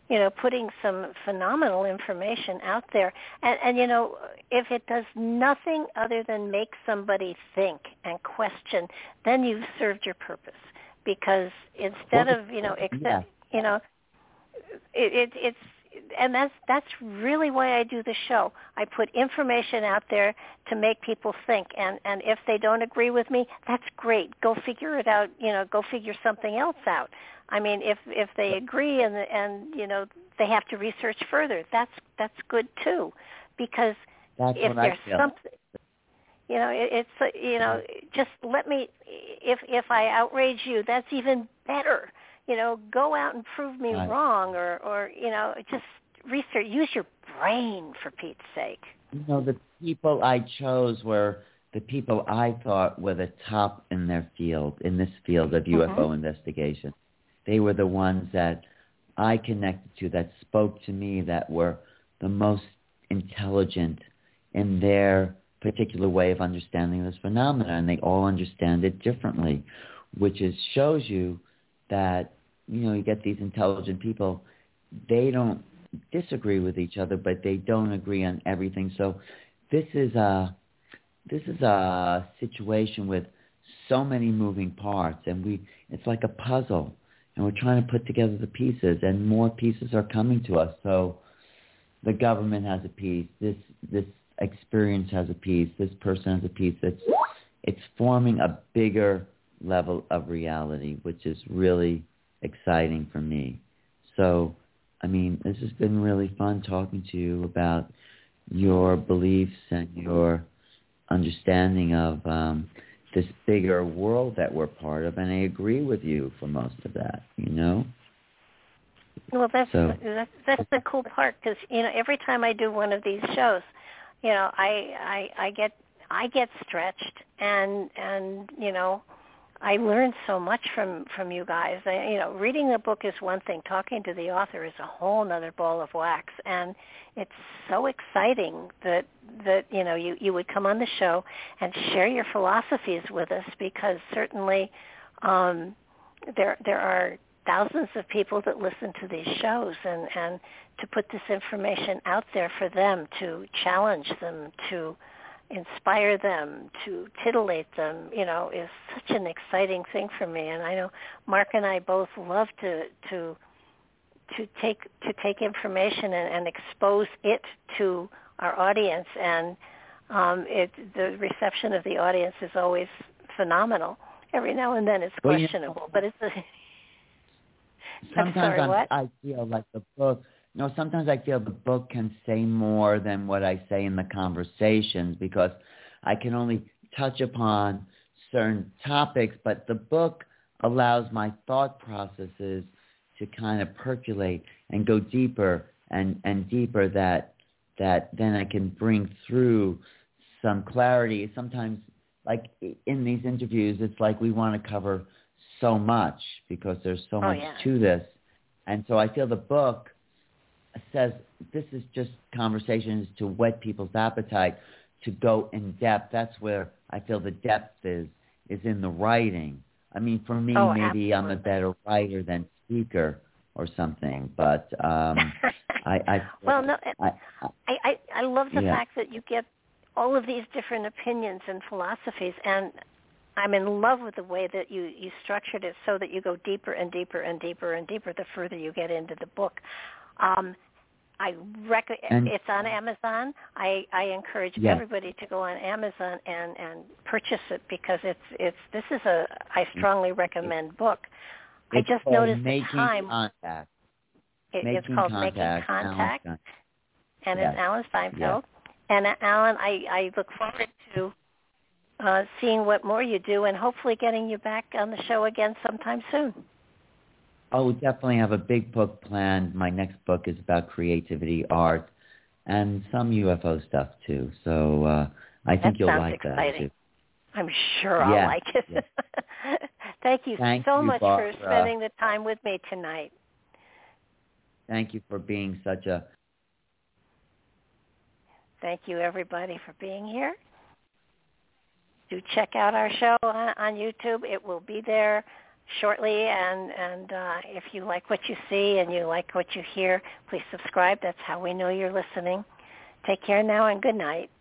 putting some phenomenal information out there. And if it does nothing other than make somebody think and question, then you've served your purpose. Because instead of, it's and that's really why I do the show. I put information out there to make people think, and if they don't agree with me, that's great. Go figure it out. Go figure something else out. I mean, if they agree and they have to research further, that's good too, because if there's something, just let me. If I outrage you, that's even better. Go out and prove me wrong, or just research. Use your brain, for Pete's sake.
The people I chose were the people I thought were the top in their field, in this field of UFO investigation. They were the ones that I connected to, that spoke to me, that were the most intelligent in their particular way of understanding this phenomenon, and they all understand it differently, which shows you that you get these intelligent people, they don't disagree with each other, but they don't agree on everything. So this is a situation with so many moving parts, and it's like a puzzle, and we're trying to put together the pieces, and more pieces are coming to us. So the government has a piece, this experience has a piece, this person has a piece. It's forming a bigger level of reality, which is really exciting for me. So, I mean, this has been really fun talking to you about your beliefs and your understanding of this bigger world that we're part of, and I agree with you for most of that,
Well, that's the cool part, because every time I do one of these shows, I get stretched, and I learned so much from you guys. Reading the book is one thing. Talking to the author is a whole other ball of wax. And it's so exciting that you would come on the show and share your philosophies with us, because certainly there are thousands of people that listen to these shows, and to put this information out there for them, to challenge them, to inspire them, to titillate them, is such an exciting thing for me. And I know Mark and I both love to take information and expose it to our audience, and the reception of the audience is always phenomenal. Every now and then it's questionable, but it's
sometimes I feel like the book. Sometimes I feel the book can say more than what I say in the conversations, because I can only touch upon certain topics, but the book allows my thought processes to kind of percolate and go deeper and deeper, that then I can bring through some clarity. Sometimes, like in these interviews, it's like we want to cover so much because there's so much to this. And so I feel the book says this is just conversations to whet people's appetite to go in depth. That's where I feel the depth is in the writing. I mean, for me, maybe absolutely. I'm a better writer than speaker or something, but I
love the fact that you get all of these different opinions and philosophies, and I'm in love with the way that you structured it so that you go deeper and deeper and deeper and deeper the further you get into the book. It's on Amazon. I encourage everybody to go on Amazon and purchase it, because this is I strongly recommend book. I just noticed the time.
Contact.
It's called Making Contact, and it's Alan Steinfeld. And Alan, I look forward to seeing what more you do, and hopefully getting you back on the show again sometime soon.
Oh, we definitely have a big book planned. My next book is about creativity, art, and some UFO stuff too. So I think you'll like that too.
I'm sure I'll like it. Yeah. Thank you so much
Barbara,
for spending the time with me tonight.
Thank you for being such a...
Thank you, everybody, for being here. Do check out our show on YouTube. It will be there shortly, and if you like what you see and you like what you hear, please subscribe. That's how we know you're listening. Take care now, and good night.